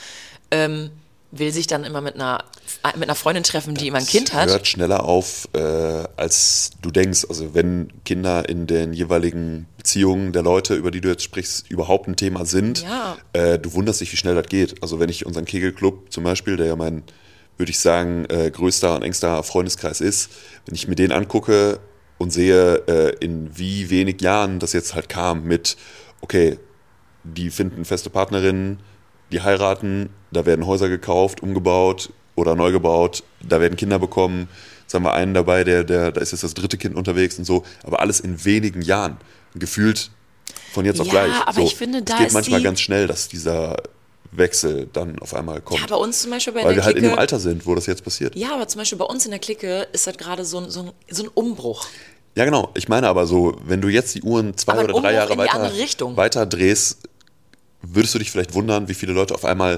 will sich dann immer mit einer Freundin treffen, die immer ein Kind hat. Das hört schneller auf, als du denkst. Also wenn Kinder in den jeweiligen Beziehungen der Leute, über die du jetzt sprichst, überhaupt ein Thema sind, du wunderst dich, wie schnell das geht. Also wenn ich unseren Kegelclub zum Beispiel, der ja mein, würde ich sagen, größter und engster Freundeskreis ist, wenn ich mir den angucke und sehe, in wie wenig Jahren das jetzt halt kam mit, okay, die finden feste Partnerinnen, die heiraten, da werden Häuser gekauft, umgebaut oder neu gebaut, da werden Kinder bekommen. Jetzt haben wir einen dabei, da ist jetzt das 3. Kind unterwegs und so, aber alles in wenigen Jahren. Gefühlt von jetzt auf gleich. Ja, aber so, ich finde, da es geht ist manchmal ganz schnell, dass dieser Wechsel dann auf einmal kommt. Ja, bei uns zum Beispiel bei weil der wir halt Clique, in dem Alter sind, wo das jetzt passiert. Ja, aber zum Beispiel bei uns in der Clique ist das gerade so ein Umbruch. Ja, genau. Ich meine aber so, wenn du jetzt die Uhren 2 oder 3 Jahre weiter drehst, würdest du dich vielleicht wundern, wie viele Leute auf einmal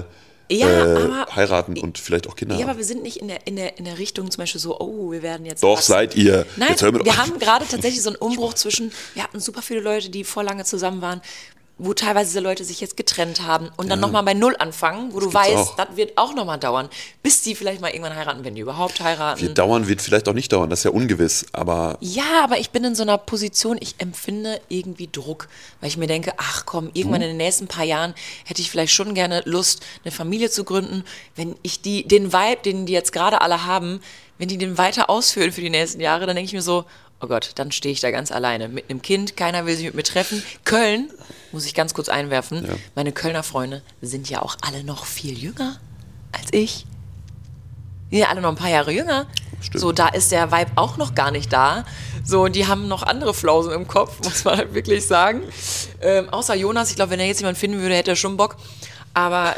heiraten und vielleicht auch Kinder haben. Ja, aber wir sind nicht in der Richtung zum Beispiel so, oh, wir werden jetzt... Doch, seid ihr. Nein, jetzt wir haben gerade tatsächlich so einen Umbruch wir hatten super viele Leute, die vor lange zusammen waren, wo teilweise diese Leute sich jetzt getrennt haben und dann nochmal bei Null anfangen, wo du weißt, das wird auch nochmal dauern, bis die vielleicht mal irgendwann heiraten, wenn die überhaupt heiraten. Wird vielleicht auch nicht dauern, das ist ja ungewiss, aber... Ja, aber ich bin in so einer Position, ich empfinde irgendwie Druck, weil ich mir denke, ach komm, irgendwann in den nächsten paar Jahren hätte ich vielleicht schon gerne Lust, eine Familie zu gründen, wenn ich den Vibe, den die jetzt gerade alle haben, wenn die den weiter ausführen für die nächsten Jahre, dann denke ich mir so, oh Gott, dann stehe ich da ganz alleine mit einem Kind, keiner will sich mit mir treffen. Köln, muss ich ganz kurz einwerfen, meine Kölner Freunde sind ja auch alle noch viel jünger als ich. Die sind ja alle noch ein paar Jahre jünger. Stimmt. So, da ist der Vibe auch noch gar nicht da. So, die haben noch andere Flausen im Kopf, muss man halt wirklich sagen. Außer Jonas, ich glaube, wenn er jetzt jemanden finden würde, hätte er schon Bock. Aber,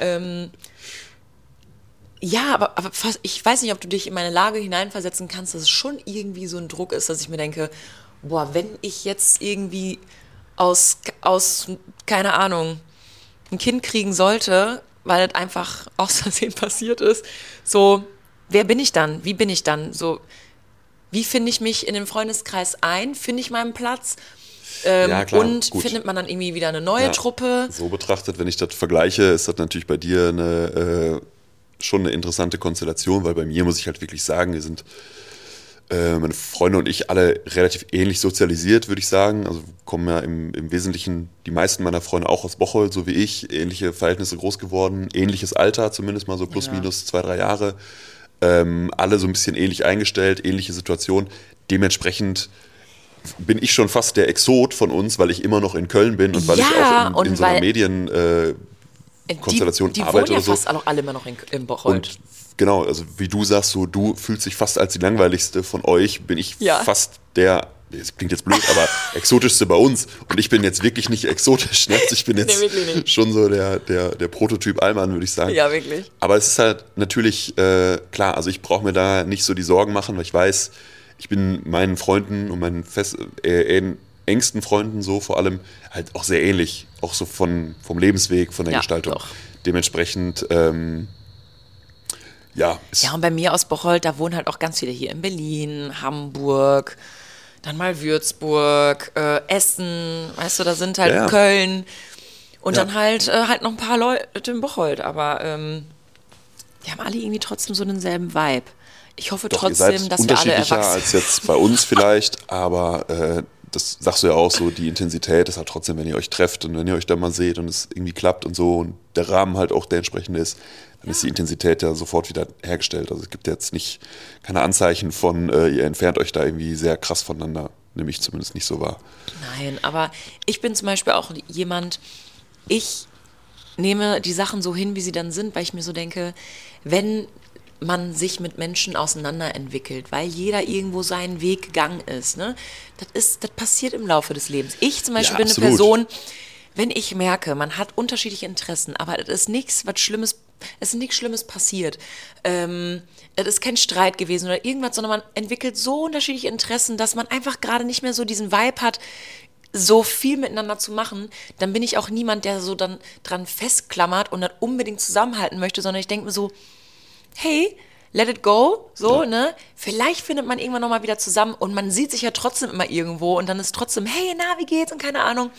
ja, aber ich weiß nicht, ob du dich in meine Lage hineinversetzen kannst, dass es schon irgendwie so ein Druck ist, dass ich mir denke, boah, wenn ich jetzt irgendwie aus keine Ahnung, ein Kind kriegen sollte, weil das einfach aus Versehen passiert ist, so, wer bin ich dann? Wie bin ich dann? So, wie finde ich mich in den Freundeskreis ein? Finde ich meinen Platz? Ja, klar, und gut. findet man dann irgendwie wieder eine neue Truppe? So betrachtet, wenn ich das vergleiche, ist das natürlich bei dir schon eine interessante Konstellation, weil bei mir muss ich halt wirklich sagen, wir sind meine Freunde und ich alle relativ ähnlich sozialisiert, würde ich sagen. Also kommen ja im Wesentlichen die meisten meiner Freunde auch aus Bocholt, so wie ich, ähnliche Verhältnisse groß geworden, ähnliches Alter, zumindest mal so plus minus 2, 3 Jahre. Alle so ein bisschen ähnlich eingestellt, ähnliche Situation. Dementsprechend bin ich schon fast der Exot von uns, weil ich immer noch in Köln bin und weil ich auch in so einer Medienkonstellation die arbeite wohnen ja oder so. fast alle immer noch in Bocholt. Und genau, also wie du sagst, so du fühlst dich fast als die langweiligste von euch, bin ich fast der, das klingt jetzt blöd, aber exotischste bei uns. Und ich bin jetzt wirklich nicht exotisch, ne? Ich bin jetzt schon so der Prototyp Allmann, würde ich sagen. Ja, wirklich. Aber es ist halt natürlich klar, also ich brauche mir da nicht so die Sorgen machen, weil ich weiß, ich bin meinen Freunden und meinen engsten Freunden so vor allem halt auch sehr ähnlich, auch so vom Lebensweg, von der Gestaltung. Doch. Dementsprechend, und bei mir aus Bocholt, da wohnen halt auch ganz viele hier in Berlin, Hamburg, dann mal Würzburg, Essen, weißt du, da sind halt Köln und dann halt noch ein paar Leute in Bocholt, aber die haben alle irgendwie trotzdem so denselben Vibe. Ich hoffe trotzdem, dass wir alle erwachsen als jetzt bei uns vielleicht, aber das sagst du ja auch so, die Intensität ist halt trotzdem, wenn ihr euch trefft und wenn ihr euch da mal seht und es irgendwie klappt und so und der Rahmen halt auch der entsprechende ist, dann ist die Intensität ja sofort wieder hergestellt. Also es gibt jetzt nicht keine Anzeichen von, ihr entfernt euch da irgendwie sehr krass voneinander, nehme ich zumindest nicht so wahr. Nein, aber ich bin zum Beispiel auch jemand, ich nehme die Sachen so hin, wie sie dann sind, weil ich mir so denke, wenn man sich mit Menschen auseinanderentwickelt, weil jeder irgendwo seinen Weg gegangen ist, ne? Das passiert im Laufe des Lebens. Ich zum Beispiel bin eine Person, wenn ich merke, man hat unterschiedliche Interessen, aber es ist nichts, es ist nichts Schlimmes passiert. Es ist kein Streit gewesen oder irgendwas, sondern man entwickelt so unterschiedliche Interessen, dass man einfach gerade nicht mehr so diesen Vibe hat, so viel miteinander zu machen, dann bin ich auch niemand, der so dann dran festklammert und dann unbedingt zusammenhalten möchte, sondern ich denke mir so, hey, let it go, so, ne? Vielleicht findet man irgendwann nochmal wieder zusammen und man sieht sich ja trotzdem immer irgendwo und dann ist trotzdem, hey, na, wie geht's und keine Ahnung.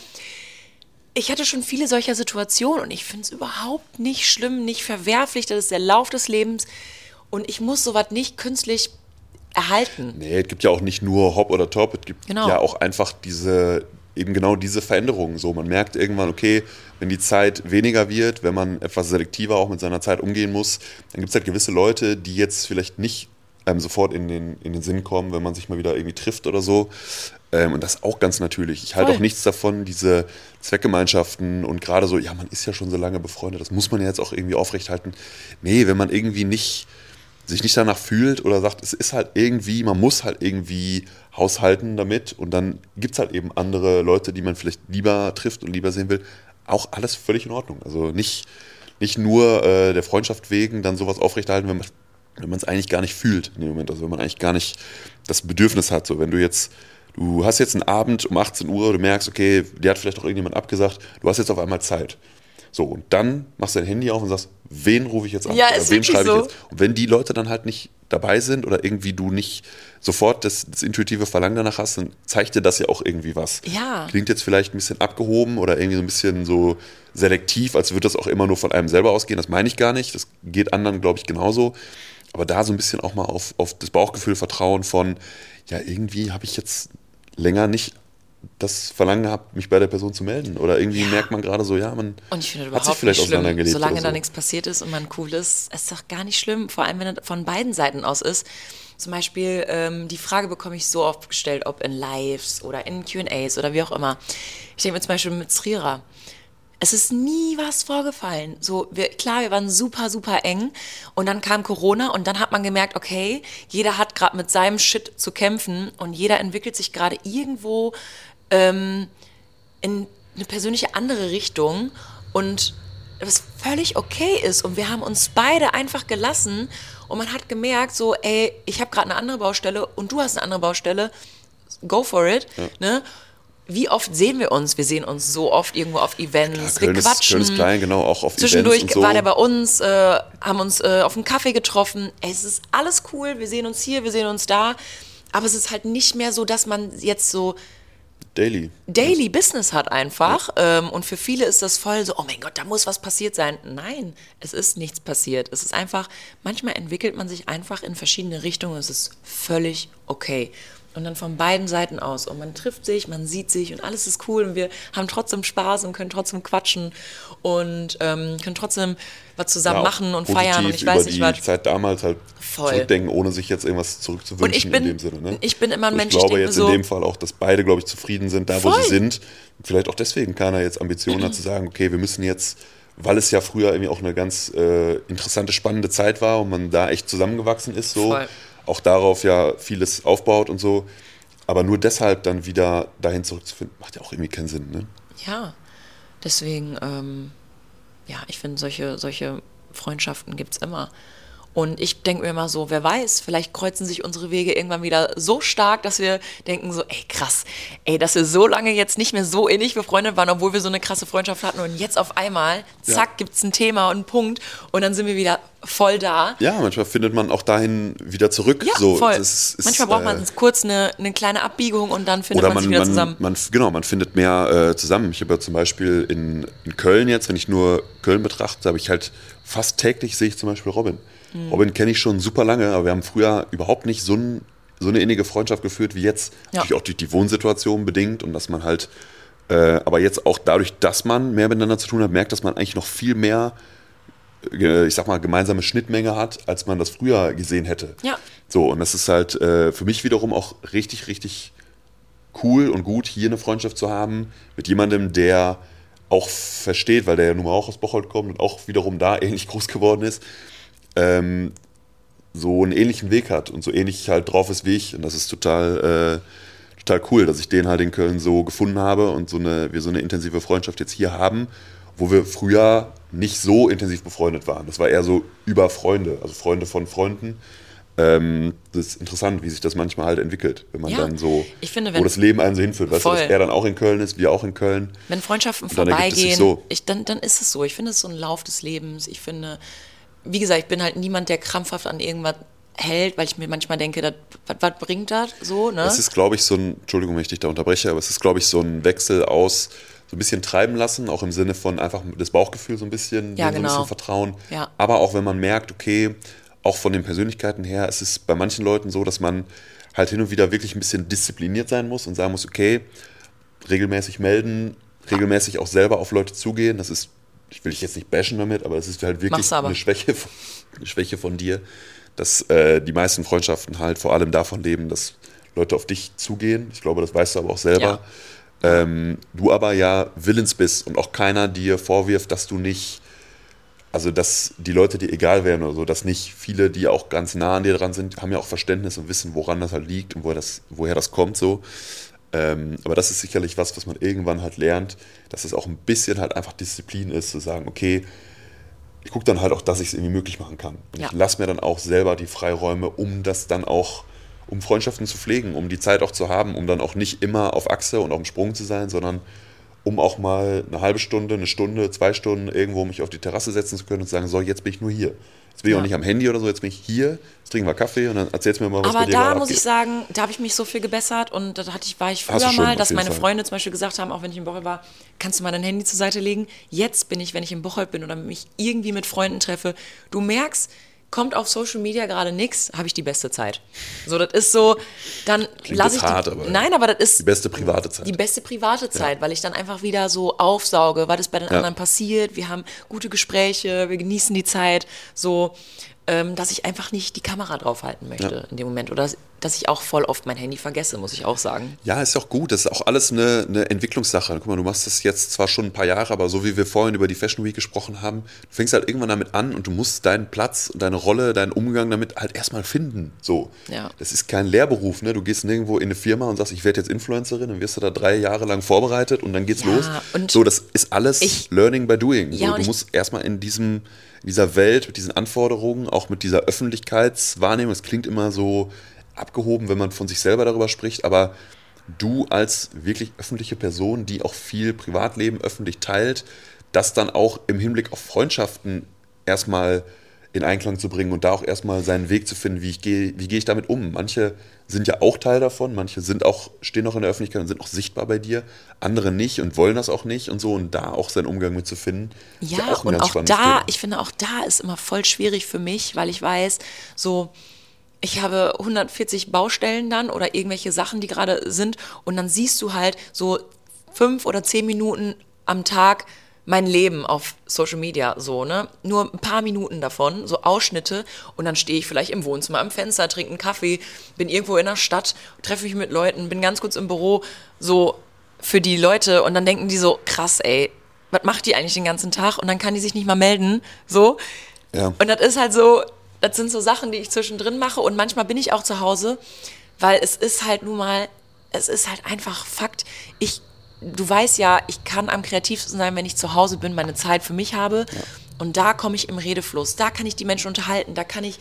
Ich hatte schon viele solcher Situationen und ich finde es überhaupt nicht schlimm, nicht verwerflich, das ist der Lauf des Lebens und ich muss sowas nicht künstlich erhalten. Nee, es gibt ja auch nicht nur Hop oder Top, es gibt Genau. ja auch einfach eben genau diese Veränderungen. So, man merkt irgendwann, okay, wenn die Zeit weniger wird, wenn man etwas selektiver auch mit seiner Zeit umgehen muss, dann gibt es halt gewisse Leute, die jetzt vielleicht nicht sofort in den Sinn kommen, wenn man sich mal wieder irgendwie trifft oder so. Und das ist auch ganz natürlich. Ich halte auch nichts davon, diese Zweckgemeinschaften und gerade so, ja, man ist ja schon so lange befreundet, das muss man ja jetzt auch irgendwie aufrechthalten. Nee, wenn man irgendwie sich nicht danach fühlt oder sagt, es ist halt irgendwie, man muss halt irgendwie haushalten damit und dann gibt es halt eben andere Leute, die man vielleicht lieber trifft und lieber sehen will, auch alles völlig in Ordnung. Also nicht nur der Freundschaft wegen dann sowas aufrechterhalten, wenn man es eigentlich gar nicht fühlt in dem Moment, also wenn man eigentlich gar nicht das Bedürfnis hat. So, wenn du hast jetzt einen Abend um 18 Uhr, du merkst, okay, dir hat vielleicht auch irgendjemand abgesagt, du hast jetzt auf einmal Zeit. So, und dann machst du dein Handy auf und sagst, wen rufe ich jetzt an? Ja, oder ist wem schreibe so. ich jetzt? Und wenn die Leute dann halt nicht dabei sind oder irgendwie du nicht sofort das intuitive Verlangen danach hast, dann zeigt dir das ja auch irgendwie was. Ja. Klingt jetzt vielleicht ein bisschen abgehoben oder irgendwie so ein bisschen so selektiv, als würde das auch immer nur von einem selber ausgehen. Das meine ich gar nicht. Das geht anderen, glaube ich, genauso. Aber da so ein bisschen auch mal auf das Bauchgefühl vertrauen von, ja, irgendwie habe ich jetzt länger nicht das Verlangen gehabt, mich bei der Person zu melden. Oder irgendwie merkt man gerade so, ja, man Und ich finde hat sich überhaupt vielleicht nicht schlimm, auseinandergelebt. solange oder so. da nichts passiert ist und man cool ist, ist doch gar nicht schlimm, vor allem wenn es von beiden Seiten aus ist. Zum Beispiel, die Frage bekomme ich so oft gestellt, ob in Lives oder in Q&As oder wie auch immer. Ich denke mir zum Beispiel mit Srira, es ist nie was vorgefallen. So, klar, wir waren super, super eng und dann kam Corona und dann hat man gemerkt, okay, jeder hat gerade mit seinem Shit zu kämpfen und jeder entwickelt sich gerade irgendwo in eine persönliche andere Richtung und was völlig okay ist und wir haben uns beide einfach gelassen und man hat gemerkt so, ey, ich habe gerade eine andere Baustelle und du hast eine andere Baustelle, go for it, ne? Wie oft sehen wir uns? Wir sehen uns so oft irgendwo auf Events, Klar, wir quatschen. Köln ist klein, genau, auch auf Zwischendurch Events und so. war der bei uns, haben uns auf einen Kaffee getroffen. Ey, es ist alles cool, wir sehen uns hier, wir sehen uns da, aber es ist halt nicht mehr so, dass man jetzt so Daily Business hat einfach. Und für viele ist das voll so, oh mein Gott, da muss was passiert sein. Nein, es ist nichts passiert. Es ist einfach, manchmal entwickelt man sich einfach in verschiedene Richtungen. Es ist völlig okay. Und dann von beiden Seiten aus. Und man trifft sich, man sieht sich und alles ist cool. Und wir haben trotzdem Spaß und können trotzdem quatschen und können trotzdem was zusammen machen und feiern. Und ich weiß nicht, was. Die Zeit damals halt zurückdenken, ohne sich jetzt irgendwas zurückzuwünschen in dem Sinne. Ne? Ich bin immer ein Mensch, ich glaube denke jetzt so, in dem Fall auch, dass beide, glaube ich, zufrieden sind, da wo voll. sie sind. Vielleicht auch deswegen keiner jetzt Ambitionen hat zu sagen, okay, wir müssen jetzt, weil es ja früher irgendwie auch eine ganz interessante, spannende Zeit war und man da echt zusammengewachsen ist, so Voll. auch darauf ja vieles aufbaut und so. Aber nur deshalb dann wieder dahin zurückzufinden, macht ja auch irgendwie keinen Sinn. Ne? Ja, deswegen, ja, ich finde, solche Freundschaften gibt es immer. Und ich denke mir immer so, wer weiß, vielleicht kreuzen sich unsere Wege irgendwann wieder so stark, dass wir denken so, ey krass, ey, dass wir so lange jetzt nicht mehr so innig befreundet waren, obwohl wir so eine krasse Freundschaft hatten und jetzt auf einmal, zack, gibt's ein Thema und einen Punkt und dann sind wir wieder voll da. Ja, manchmal findet man auch dahin wieder zurück. Ja, so, voll. Manchmal braucht man kurz eine kleine Abbiegung und dann findet man sich wieder zusammen. Man findet mehr zusammen. Ich habe ja zum Beispiel in Köln jetzt, wenn ich nur Köln betrachte, habe ich halt fast täglich sehe ich zum Beispiel Robin. Robin kenne ich schon super lange, aber wir haben früher überhaupt nicht so einen so eine innige Freundschaft geführt wie jetzt. Ja. Natürlich auch durch die Wohnsituation bedingt und dass man halt, aber jetzt auch dadurch, dass man mehr miteinander zu tun hat, merkt, dass man eigentlich noch viel mehr, ich sag mal, gemeinsame Schnittmenge hat, als man das früher gesehen hätte. Ja. So, und das ist halt für mich wiederum auch richtig, richtig cool und gut, hier eine Freundschaft zu haben mit jemandem, der auch versteht, weil der ja nun mal auch aus Bocholt kommt und auch wiederum da ähnlich groß geworden ist, so einen ähnlichen Weg hat und so ähnlich halt drauf ist wie ich. Und das ist total cool, dass ich den halt in Köln so gefunden habe und wir so eine intensive Freundschaft jetzt hier haben, wo wir früher nicht so intensiv befreundet waren. Das war eher so über Freunde, also Freunde von Freunden. Das ist interessant, wie sich das manchmal halt entwickelt, wenn man dann so, ich finde, wo das Leben einen so hinführt. Weißt du, dass er dann auch in Köln ist, wir auch in Köln. Wenn Freundschaften Und dann ergibt es sich vorbeigehen, so. dann ist es so. Ich finde, es ist so ein Lauf des Lebens. Ich finde, wie gesagt, ich bin halt niemand, der krampfhaft an irgendwas hält, weil ich mir manchmal denke, was bringt das so, ne? Es ist, glaube ich, so ein, Entschuldigung, wenn ich dich da unterbreche, aber es ist, glaube ich, so ein Wechsel aus so ein bisschen treiben lassen, auch im Sinne von einfach das Bauchgefühl so ein bisschen, Ja, so ein genau. bisschen vertrauen. Ja. Aber auch wenn man merkt, okay, auch von den Persönlichkeiten her, es ist bei manchen Leuten so, dass man halt hin und wieder wirklich ein bisschen diszipliniert sein muss und sagen muss, okay, regelmäßig melden, regelmäßig auch selber auf Leute zugehen. Das ist, ich will dich jetzt nicht bashen damit, aber es ist halt wirklich Mach's aber. eine Schwäche von dir, dass die meisten Freundschaften halt vor allem davon leben, dass Leute auf dich zugehen. Ich glaube, das weißt du aber auch selber. Du aber ja willens bist und auch keiner dir vorwirft, dass du nicht, also dass die Leute dir egal wären oder so, dass nicht viele, die auch ganz nah an dir dran sind, haben ja auch Verständnis und wissen, woran das halt liegt und woher das kommt so. Aber das ist sicherlich was man irgendwann halt lernt, dass es auch ein bisschen halt einfach Disziplin ist, zu sagen, okay, ich gucke dann halt auch, dass ich es irgendwie möglich machen kann. Und ich lasse mir dann auch selber die Freiräume, um das dann auch, um Freundschaften zu pflegen, um die Zeit auch zu haben, um dann auch nicht immer auf Achse und auf dem Sprung zu sein, sondern um auch mal eine halbe Stunde, eine Stunde, 2 Stunden irgendwo mich auf die Terrasse setzen zu können und zu sagen, so, jetzt bin ich nur hier. Jetzt bin ich auch nicht am Handy oder so, jetzt bin ich hier, jetzt trinken wir Kaffee und dann erzählst du mir mal, was Aber bei dir da gerade muss ich abgeht. sagen, da habe ich mich so viel gebessert und da war ich Hast du früher schon, mal, auf dass jeden meine Fall. Freunde zum Beispiel gesagt haben, auch wenn ich in Bocholt war, kannst du mal dein Handy zur Seite legen. Jetzt bin ich, wenn ich in Bocholt bin oder mich irgendwie mit Freunden treffe, du merkst, kommt auf Social Media gerade nichts, habe ich die beste Zeit. So, das ist so, dann lasse ich jetzt hart, aber nein, aber das ist die beste private Zeit. Die beste private Zeit, weil ich dann einfach wieder so aufsauge, was ist bei den anderen passiert. Wir haben gute Gespräche, wir genießen die Zeit, so, dass ich einfach nicht die Kamera draufhalten möchte in dem Moment. Oder dass ich auch voll oft mein Handy vergesse, muss ich auch sagen. Ja, ist auch gut. Das ist auch alles eine Entwicklungssache. Guck mal, du machst das jetzt zwar schon ein paar Jahre, aber so wie wir vorhin über die Fashion Week gesprochen haben, du fängst halt irgendwann damit an und du musst deinen Platz, deine Rolle, deinen Umgang damit halt erstmal finden. So. Ja. Das ist kein Lehrberuf, ne? Du gehst nirgendwo in eine Firma und sagst, ich werde jetzt Influencerin, dann wirst du da 3 Jahre lang vorbereitet und dann geht's los. und So, das ist alles Learning by Doing. So, Ja, und du ich- musst erstmal in dieser Welt, mit diesen Anforderungen, auch mit dieser Öffentlichkeitswahrnehmung, es klingt immer so abgehoben, wenn man von sich selber darüber spricht, aber du als wirklich öffentliche Person, die auch viel Privatleben öffentlich teilt, das dann auch im Hinblick auf Freundschaften erstmal in Einklang zu bringen und da auch erstmal seinen Weg zu finden, wie gehe ich damit um. Manche sind ja auch Teil davon, manche stehen auch in der Öffentlichkeit und sind auch sichtbar bei dir, andere nicht und wollen das auch nicht und so und da auch seinen Umgang mit zu finden. ist Ja, auch ein und ganz auch spannendes da, Thema. ich finde auch da ist immer voll schwierig für mich, weil ich weiß, so, ich habe 140 Baustellen dann oder irgendwelche Sachen, die gerade sind und dann siehst du halt so 5 oder 10 Minuten am Tag mein Leben auf Social Media, so, ne? Nur ein paar Minuten davon, so Ausschnitte und dann stehe ich vielleicht im Wohnzimmer am Fenster, trinke einen Kaffee, bin irgendwo in der Stadt, treffe mich mit Leuten, bin ganz kurz im Büro, so für die Leute und dann denken die so, krass, ey, was macht die eigentlich den ganzen Tag? Und dann kann die sich nicht mal melden, so. Ja. Und das ist halt so, das sind so Sachen, die ich zwischendrin mache und manchmal bin ich auch zu Hause, weil es ist halt nun mal, es ist halt einfach Fakt. Du weißt ja, ich kann am kreativsten sein, wenn ich zu Hause bin, meine Zeit für mich habe. Ja. Und da komme ich im Redefluss, da kann ich die Menschen unterhalten,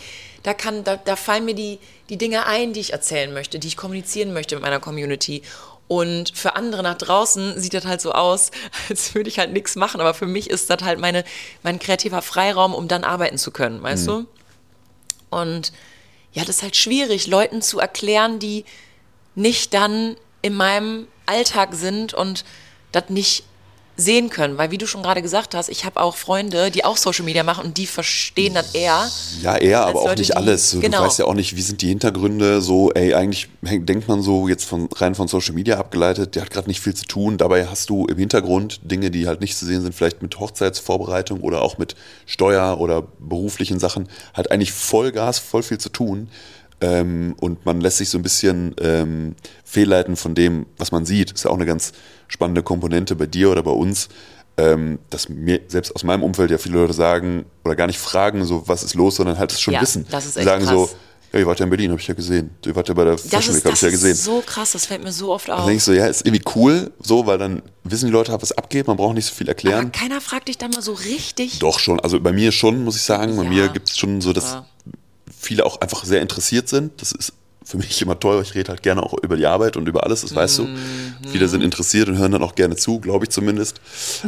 da fallen mir die Dinge ein, die ich erzählen möchte, die ich kommunizieren möchte mit meiner Community. Und für andere nach draußen sieht das halt so aus, als würde ich halt nichts machen. Aber für mich ist das halt mein kreativer Freiraum, um dann arbeiten zu können, weißt du? Und ja, das ist halt schwierig, Leuten zu erklären, die nicht dann in meinem Alltag sind und das nicht sehen können, weil wie du schon gerade gesagt hast, ich habe auch Freunde, die auch Social Media machen und die verstehen das eher. Ja, eher, aber auch Leute, nicht alles. So, genau. Du weißt ja auch nicht, wie sind die Hintergründe, so, eigentlich denkt man so jetzt rein von Social Media abgeleitet, der hat gerade nicht viel zu tun, dabei hast du im Hintergrund Dinge, die halt nicht zu sehen sind, vielleicht mit Hochzeitsvorbereitung oder auch mit Steuer oder beruflichen Sachen, halt eigentlich Vollgas, voll viel zu tun. Und man lässt sich so ein bisschen fehlleiten von dem, was man sieht. Ist ja auch eine ganz spannende Komponente bei dir oder bei uns, dass mir selbst aus meinem Umfeld ja viele Leute sagen oder gar nicht fragen, so was ist los, sondern halt es schon wissen. Das ist Die echt sagen krass. so, ja, ihr wart ja in Berlin, habe ich ja gesehen. Ihr wart ja bei der Fashion Week, habe ich ja gesehen. Das ist so krass, das fällt mir so oft auf. Dann denke ich so, ja, ist irgendwie cool, so, weil dann wissen die Leute, was abgeht, man braucht nicht so viel erklären. Aber keiner fragt dich dann mal so richtig. Doch schon, also bei mir schon, muss ich sagen. Bei Ja. mir gibt es schon so, dass Ja. viele auch einfach sehr interessiert sind. Das ist für mich immer toll, weil ich rede halt gerne auch über die Arbeit und über alles, das weißt du. Viele sind interessiert und hören dann auch gerne zu, glaube ich zumindest.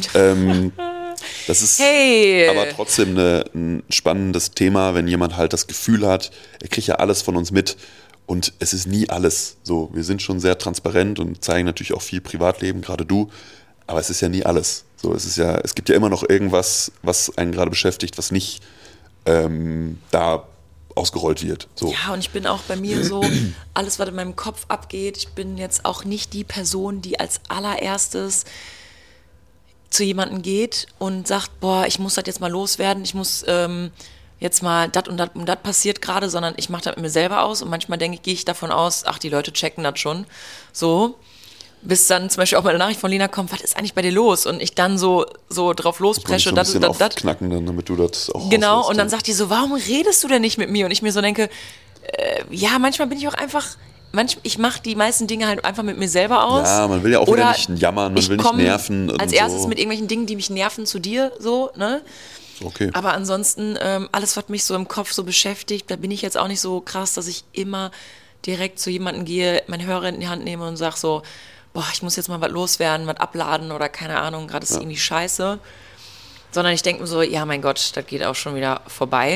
Das ist aber trotzdem ein spannendes Thema, wenn jemand halt das Gefühl hat, er kriegt ja alles von uns mit und es ist nie alles. So, wir sind schon sehr transparent und zeigen natürlich auch viel Privatleben, gerade du, aber es ist ja nie alles. So, es gibt ja immer noch irgendwas, was einen gerade beschäftigt, was nicht da ausgerollt wird. So. Ja, und ich bin auch bei mir so, alles, was in meinem Kopf abgeht, ich bin jetzt auch nicht die Person, die als allererstes zu jemandem geht und sagt, boah, ich muss das jetzt mal loswerden, ich muss jetzt mal das und das passiert gerade, sondern ich mache das mit mir selber aus und manchmal gehe ich davon aus, ach, die Leute checken das schon, so, bis dann zum Beispiel auch mal eine Nachricht von Lena kommt, was ist eigentlich bei dir los? Und ich dann so drauf lospresche, das und das. Knacken dann, damit du das auch genau, rauslässt, und dann sagt die so, warum redest du denn nicht mit mir? Und ich mir so denke, ja, manchmal bin ich auch einfach, ich mache die meisten Dinge halt einfach mit mir selber aus. Ja, man will ja auch Oder wieder nicht jammern, man will nicht nerven. Und als erstes so. mit irgendwelchen Dingen, die mich nerven, zu dir, so, ne? Okay. Aber ansonsten, alles, was mich so im Kopf so beschäftigt, da bin ich jetzt auch nicht so krass, dass ich immer direkt zu jemandem gehe, meinen Hörer in die Hand nehme und sage so, boah, ich muss jetzt mal was loswerden, was abladen oder keine Ahnung, gerade ist irgendwie scheiße. Sondern ich denke mir so, ja, mein Gott, das geht auch schon wieder vorbei.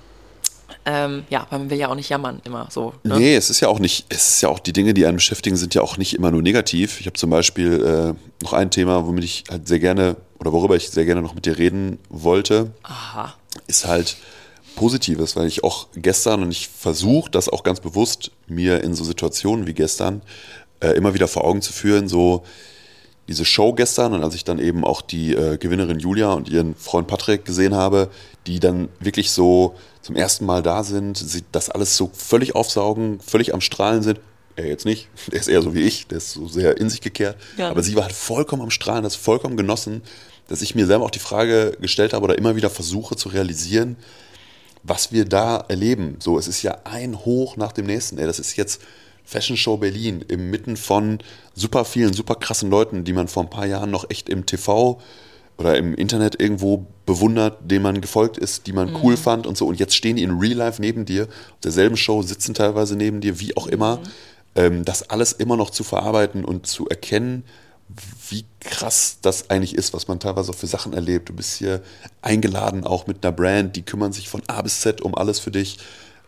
Ja, weil man will ja auch nicht jammern, immer so. Ne? Nee, es ist ja auch, die Dinge, die einen beschäftigen, sind ja auch nicht immer nur negativ. Ich habe zum Beispiel noch ein Thema, worüber ich sehr gerne noch mit dir reden wollte. Aha. Ist halt Positives, weil ich auch gestern, und ich versuche das auch ganz bewusst, mir in so Situationen wie gestern immer wieder vor Augen zu führen, so diese Show gestern und als ich dann eben auch die Gewinnerin Julia und ihren Freund Patrick gesehen habe, die dann wirklich so zum ersten Mal da sind, sie das alles so völlig aufsaugen, völlig am Strahlen sind. Er jetzt nicht, der ist eher so wie ich, der ist so sehr in sich gekehrt, Ja. aber sie war halt vollkommen am Strahlen, das vollkommen genossen, dass ich mir selber auch die Frage gestellt habe oder immer wieder versuche zu realisieren, was wir da erleben. So, es ist ja ein Hoch nach dem nächsten. Ey, das ist jetzt Fashion Show Berlin inmitten von super vielen, super krassen Leuten, die man vor ein paar Jahren noch echt im TV oder im Internet irgendwo bewundert, denen man gefolgt ist, die man cool fand und so. Und jetzt stehen die in Real Life neben dir, auf derselben Show, sitzen teilweise neben dir, wie auch immer. Das alles immer noch zu verarbeiten und zu erkennen, wie krass das eigentlich ist, was man teilweise auch für Sachen erlebt. Du bist hier eingeladen, auch mit einer Brand, die kümmern sich von A bis Z um alles für dich.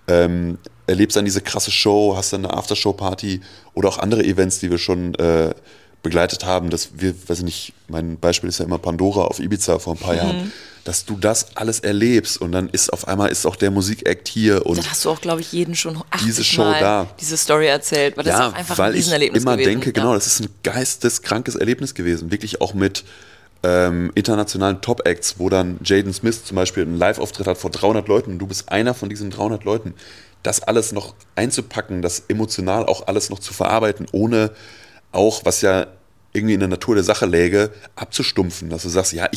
Erlebst dann diese krasse Show, hast dann eine Aftershow-Party oder auch andere Events, die wir schon begleitet haben. Weiß ich nicht, mein Beispiel ist ja immer Pandora auf Ibiza vor ein paar Jahren, dass du das alles erlebst und dann ist auf einmal auch der Musikact hier und Das hast du auch, glaube ich, jeden schon 80 diese Show Mal da. diese Story erzählt, weil das ist auch einfach ein weil ich Riesenerlebnis immer gewesen. denke, genau, das ist ein geisteskrankes Erlebnis gewesen, wirklich auch mit internationalen Top-Acts, wo dann Jaden Smith zum Beispiel einen Live-Auftritt hat vor 300 Leuten und du bist einer von diesen 300 Leuten. Das alles noch einzupacken, das emotional auch alles noch zu verarbeiten, ohne auch, was ja irgendwie in der Natur der Sache läge, abzustumpfen, dass du sagst, ja,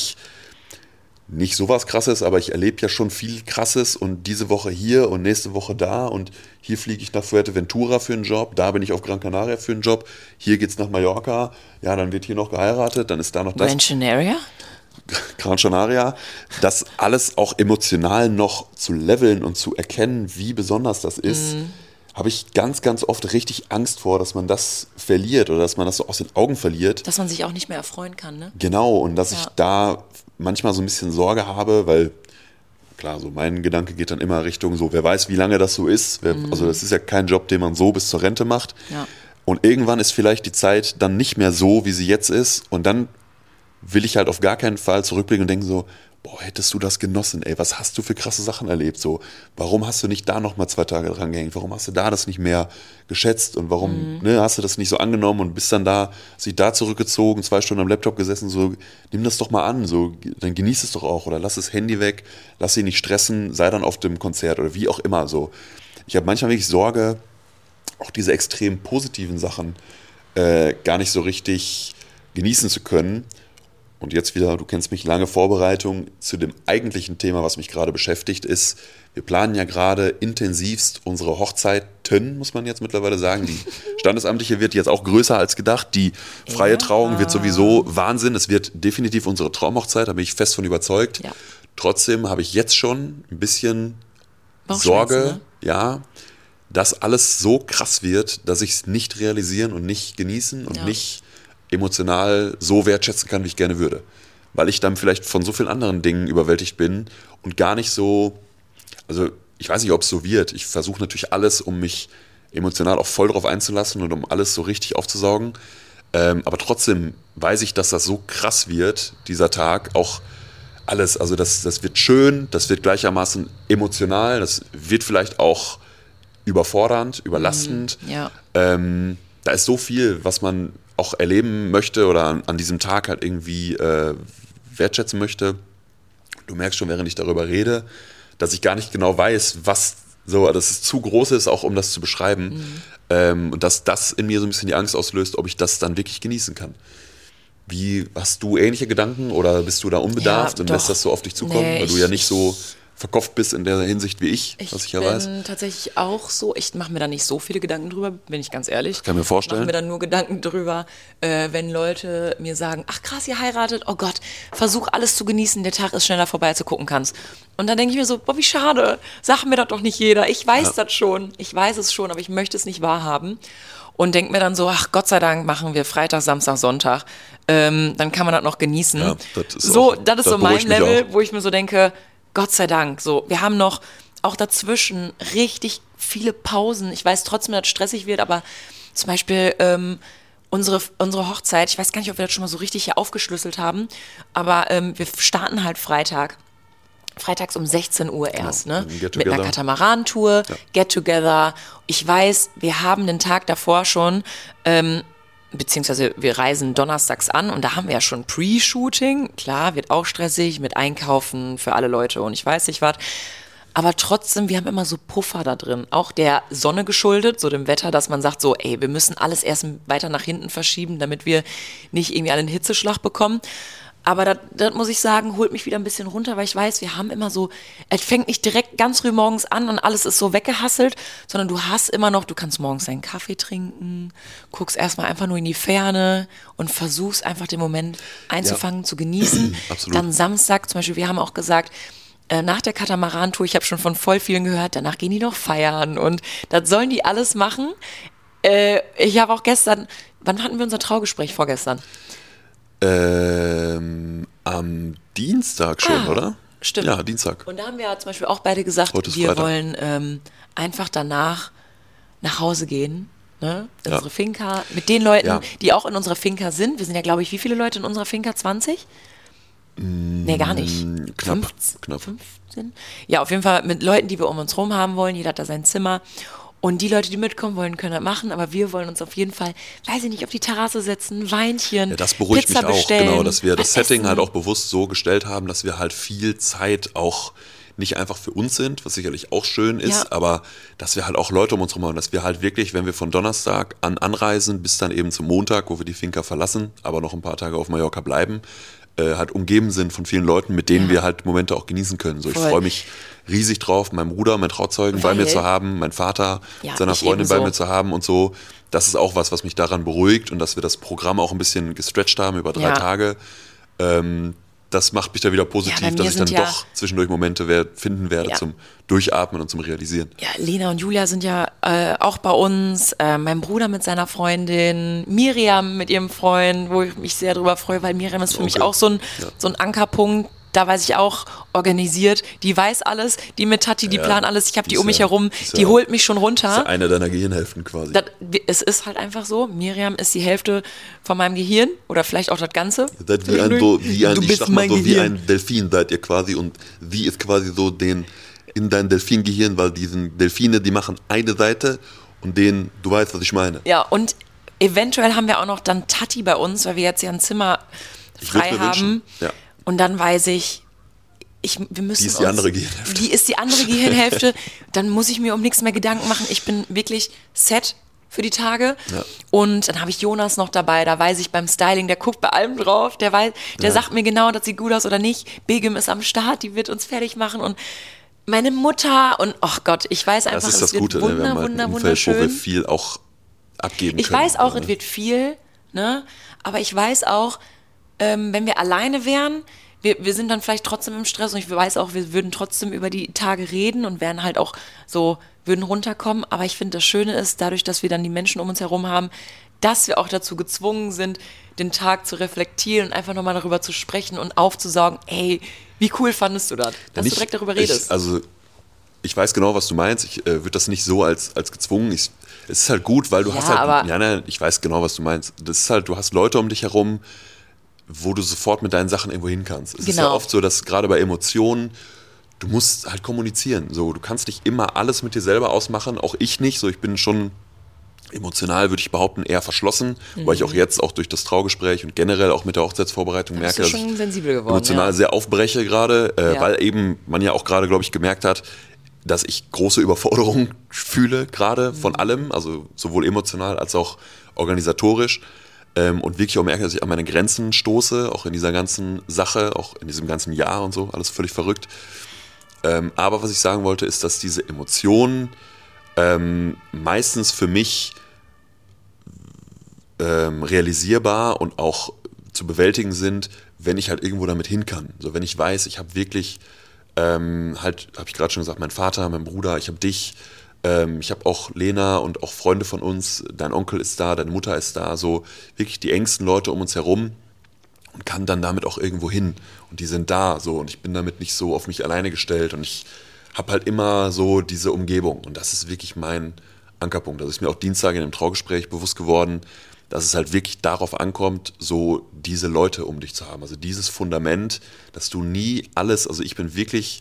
nicht sowas Krasses, aber ich erlebe ja schon viel Krasses und diese Woche hier und nächste Woche da und hier fliege ich nach Fuerteventura für einen Job, da bin ich auf Gran Canaria für einen Job, hier geht's nach Mallorca, ja, dann wird hier noch geheiratet, dann ist da noch das. Gran Canaria? Gran Canaria, das alles auch emotional noch zu leveln und zu erkennen, wie besonders das ist, habe ich ganz, ganz oft richtig Angst vor, dass man das verliert oder dass man das so aus den Augen verliert. Dass man sich auch nicht mehr erfreuen kann, ne? Genau, und dass Ja. ich da manchmal so ein bisschen Sorge habe, weil, klar, so mein Gedanke geht dann immer Richtung so, wer weiß, wie lange das so ist. Also das ist ja kein Job, den man so bis zur Rente macht. Ja. Und irgendwann ist vielleicht die Zeit dann nicht mehr so, wie sie jetzt ist. Und dann will ich halt auf gar keinen Fall zurückblicken und denken so, boah, hättest du das genossen, ey, was hast du für krasse Sachen erlebt, so, warum hast du nicht da nochmal 2 Tage dran gehängt, warum hast du da das nicht mehr geschätzt und warum hast du das nicht so angenommen und bist dann da, hast dich da zurückgezogen, 2 Stunden am Laptop gesessen, so, nimm das doch mal an, so, dann genieß es doch auch oder lass das Handy weg, lass dich nicht stressen, sei dann auf dem Konzert oder wie auch immer, so. Ich habe manchmal wirklich Sorge, auch diese extrem positiven Sachen gar nicht so richtig genießen zu können. Und jetzt wieder, du kennst mich, lange Vorbereitung zu dem eigentlichen Thema, was mich gerade beschäftigt, ist, wir planen ja gerade intensivst unsere Hochzeiten, muss man jetzt mittlerweile sagen. Die standesamtliche wird jetzt auch größer als gedacht. Die freie Trauung wird sowieso Wahnsinn. Es wird definitiv unsere Traumhochzeit, da bin ich fest von überzeugt. Ja. Trotzdem habe ich jetzt schon ein bisschen Sorge, ja, dass alles so krass wird, dass ich es nicht realisieren und nicht genießen und nicht emotional so wertschätzen kann, wie ich gerne würde. Weil ich dann vielleicht von so vielen anderen Dingen überwältigt bin und gar nicht so, also ich weiß nicht, ob es so wird. Ich versuche natürlich alles, um mich emotional auch voll drauf einzulassen und um alles so richtig aufzusaugen. Aber trotzdem weiß ich, dass das so krass wird, dieser Tag, auch alles. Also das wird schön, das wird gleichermaßen emotional, das wird vielleicht auch überfordernd, überlastend. Da ist so viel, was man auch erleben möchte oder an diesem Tag halt irgendwie wertschätzen möchte. Du merkst schon, während ich darüber rede, dass ich gar nicht genau weiß, was so, dass es zu groß ist, auch um das zu beschreiben. Und dass das in mir so ein bisschen die Angst auslöst, ob ich das dann wirklich genießen kann. Wie, hast du ähnliche Gedanken oder bist du da unbedarft und lässt das so auf dich zukommen, weil du ja nicht so verkopft bist in der Hinsicht wie ich, was ich ja weiß. Ich bin tatsächlich auch so, ich mache mir da nicht so viele Gedanken drüber, bin ich ganz ehrlich. Das kann ich mir vorstellen. Ich mache mir dann nur Gedanken drüber, wenn Leute mir sagen, ach krass, ihr heiratet, oh Gott, versuch alles zu genießen, der Tag ist schneller vorbei, als du gucken kannst. Und dann denke ich mir so, boah, wie schade, sag mir das doch nicht jeder, ich weiß das schon, ich weiß es schon, aber ich möchte es nicht wahrhaben. Und denke mir dann so, ach Gott sei Dank machen wir Freitag, Samstag, Sonntag, dann kann man das noch genießen. Ja, das ist so mein Level, wo ich mir so denke, Gott sei Dank, so, wir haben noch auch dazwischen richtig viele Pausen. Ich weiß trotzdem, dass es stressig wird, aber zum Beispiel unsere Hochzeit, ich weiß gar nicht, ob wir das schon mal so richtig hier aufgeschlüsselt haben, aber wir starten halt freitags um 16 Uhr erst, ne? Mit einer Katamaran-Tour, Get-Together. Ich weiß, wir haben den Tag davor schon, beziehungsweise wir reisen donnerstags an und da haben wir ja schon Pre-Shooting. Klar, wird auch stressig mit Einkaufen für alle Leute und ich weiß nicht was. Aber trotzdem, wir haben immer so Puffer da drin. Auch der Sonne geschuldet, so dem Wetter, dass man sagt so, ey, wir müssen alles erst weiter nach hinten verschieben, damit wir nicht irgendwie einen Hitzeschlag bekommen. Aber das muss ich sagen, holt mich wieder ein bisschen runter, weil ich weiß, wir haben immer so, es fängt nicht direkt ganz früh morgens an und alles ist so weggehasselt, sondern du hast immer noch, du kannst morgens deinen Kaffee trinken, guckst erstmal einfach nur in die Ferne und versuchst einfach den Moment einzufangen, zu genießen. Absolut. Dann Samstag zum Beispiel, wir haben auch gesagt, nach der Katamaran-Tour, ich habe schon von voll vielen gehört, danach gehen die noch feiern und das sollen die alles machen. Ich habe auch gestern, wann hatten wir unser Traugespräch vorgestern? Am Dienstag schon, oder? Stimmt. Ja, Dienstag. Und da haben wir ja zum Beispiel auch beide gesagt, wir wollen einfach danach nach Hause gehen, ne? In unsere Finca, mit den Leuten, die auch in unserer Finca sind. Wir sind ja, glaube ich, wie viele Leute in unserer Finca? 20? Nee, gar nicht. Knapp. 15? Ja, auf jeden Fall mit Leuten, die wir um uns rum haben wollen. Jeder hat da sein Zimmer. Und die Leute, die mitkommen wollen, können das machen, aber wir wollen uns auf jeden Fall, weiß ich nicht, auf die Terrasse setzen, Weinchen, ja, das beruhigt Pizza mich auch, bestellen, genau, dass wir das Setting essen. halt auch bewusst so gestellt haben, dass wir halt viel Zeit auch nicht einfach für uns sind, was sicherlich auch schön ist, aber dass wir halt auch Leute um uns herum haben, dass wir halt wirklich, wenn wir von Donnerstag anreisen, bis dann eben zum Montag, wo wir die Finca verlassen, aber noch ein paar Tage auf Mallorca bleiben, halt umgeben sind von vielen Leuten, mit denen wir halt Momente auch genießen können. So, ich freue mich riesig drauf, meinen Bruder, meinen Trauzeugen bei mir zu haben, meinen Vater mit seiner Freundin bei mir zu haben und so. Das ist auch was mich daran beruhigt und dass wir das Programm auch ein bisschen gestretcht haben über 3 Tage. Das macht mich da wieder positiv, dass ich dann doch zwischendurch Momente finden werde zum Durchatmen und zum Realisieren. Ja, Lena und Julia sind ja auch bei uns, mein Bruder mit seiner Freundin, Miriam mit ihrem Freund, wo ich mich sehr drüber freue, weil Miriam ist für mich auch so ein Ankerpunkt, da weiß ich auch, organisiert, die weiß alles, die mit Tati, die planen alles, ich habe die um mich herum, die holt mich schon runter. Das ist ja eine deiner Gehirnhälften quasi. Es ist halt einfach so, Miriam ist die Hälfte von meinem Gehirn oder vielleicht auch das Ganze. Das ist wie ein Delfin seid ihr quasi und sie ist quasi so in dein Delfingehirn, weil diesen Delfine, die machen eine Seite und du weißt, was ich meine. Ja, und eventuell haben wir auch noch dann Tati bei uns, weil wir jetzt ja ein Zimmer frei haben. Ja. Und dann weiß ich, wir müssen die ist die andere Gehirnhälfte. Die ist die andere Gehirnhälfte. Dann muss ich mir um nichts mehr Gedanken machen. Ich bin wirklich set für die Tage. Ja. Und dann habe ich Jonas noch dabei. Da weiß ich beim Styling, der guckt bei allem drauf. Der sagt mir genau, das sieht gut aus oder nicht. Begim ist am Start, die wird uns fertig machen. Und meine Mutter und, ach Gott, ich weiß einfach, das ist das Gute, wir haben halt ein Umfeld, wo wir viel auch abgeben können. Ich weiß auch, es wird viel, ne? Aber ich weiß auch, wenn wir alleine wären, wir sind dann vielleicht trotzdem im Stress und ich weiß auch, wir würden trotzdem über die Tage reden und wären halt auch so, würden runterkommen. Aber ich finde, das Schöne ist, dadurch, dass wir dann die Menschen um uns herum haben, dass wir auch dazu gezwungen sind, den Tag zu reflektieren und einfach nochmal darüber zu sprechen und aufzusaugen, ey, wie cool fandest du das, dass du direkt darüber redest. Ich weiß genau, was du meinst. Ich würde das nicht so als gezwungen. Es ist halt gut, weil du hast halt, ich weiß genau, was du meinst. Das ist halt, du hast Leute um dich herum, wo du sofort mit deinen Sachen irgendwo hin kannst. Es ist ja oft so, dass gerade bei Emotionen, du musst halt kommunizieren. So, du kannst nicht immer alles mit dir selber ausmachen, auch ich nicht. So, ich bin schon emotional, würde ich behaupten, eher verschlossen, weil ich auch jetzt auch durch das Traugespräch und generell auch mit der Hochzeitsvorbereitung merke, dass ich sensibel geworden, emotional sehr aufbreche gerade, weil eben man ja auch gerade, glaube ich, gemerkt hat, dass ich große Überforderung fühle, gerade von allem, also sowohl emotional als auch organisatorisch. Und wirklich auch merke, dass ich an meine Grenzen stoße, auch in dieser ganzen Sache, auch in diesem ganzen Jahr und so, alles völlig verrückt. Aber was ich sagen wollte, ist, dass diese Emotionen meistens für mich realisierbar und auch zu bewältigen sind, wenn ich halt irgendwo damit hin kann. So, wenn ich weiß, ich habe wirklich habe ich gerade schon gesagt, mein Vater, mein Bruder, ich habe dich, ich habe auch Lena und auch Freunde von uns, dein Onkel ist da, deine Mutter ist da, so wirklich die engsten Leute um uns herum und kann dann damit auch irgendwo hin und die sind da so und ich bin damit nicht so auf mich alleine gestellt und ich habe halt immer so diese Umgebung und das ist wirklich mein Ankerpunkt. Das ist mir auch Dienstag in einem Traugespräch bewusst geworden, dass es halt wirklich darauf ankommt, so diese Leute um dich zu haben. Also dieses Fundament, dass du nie alles, also ich bin wirklich,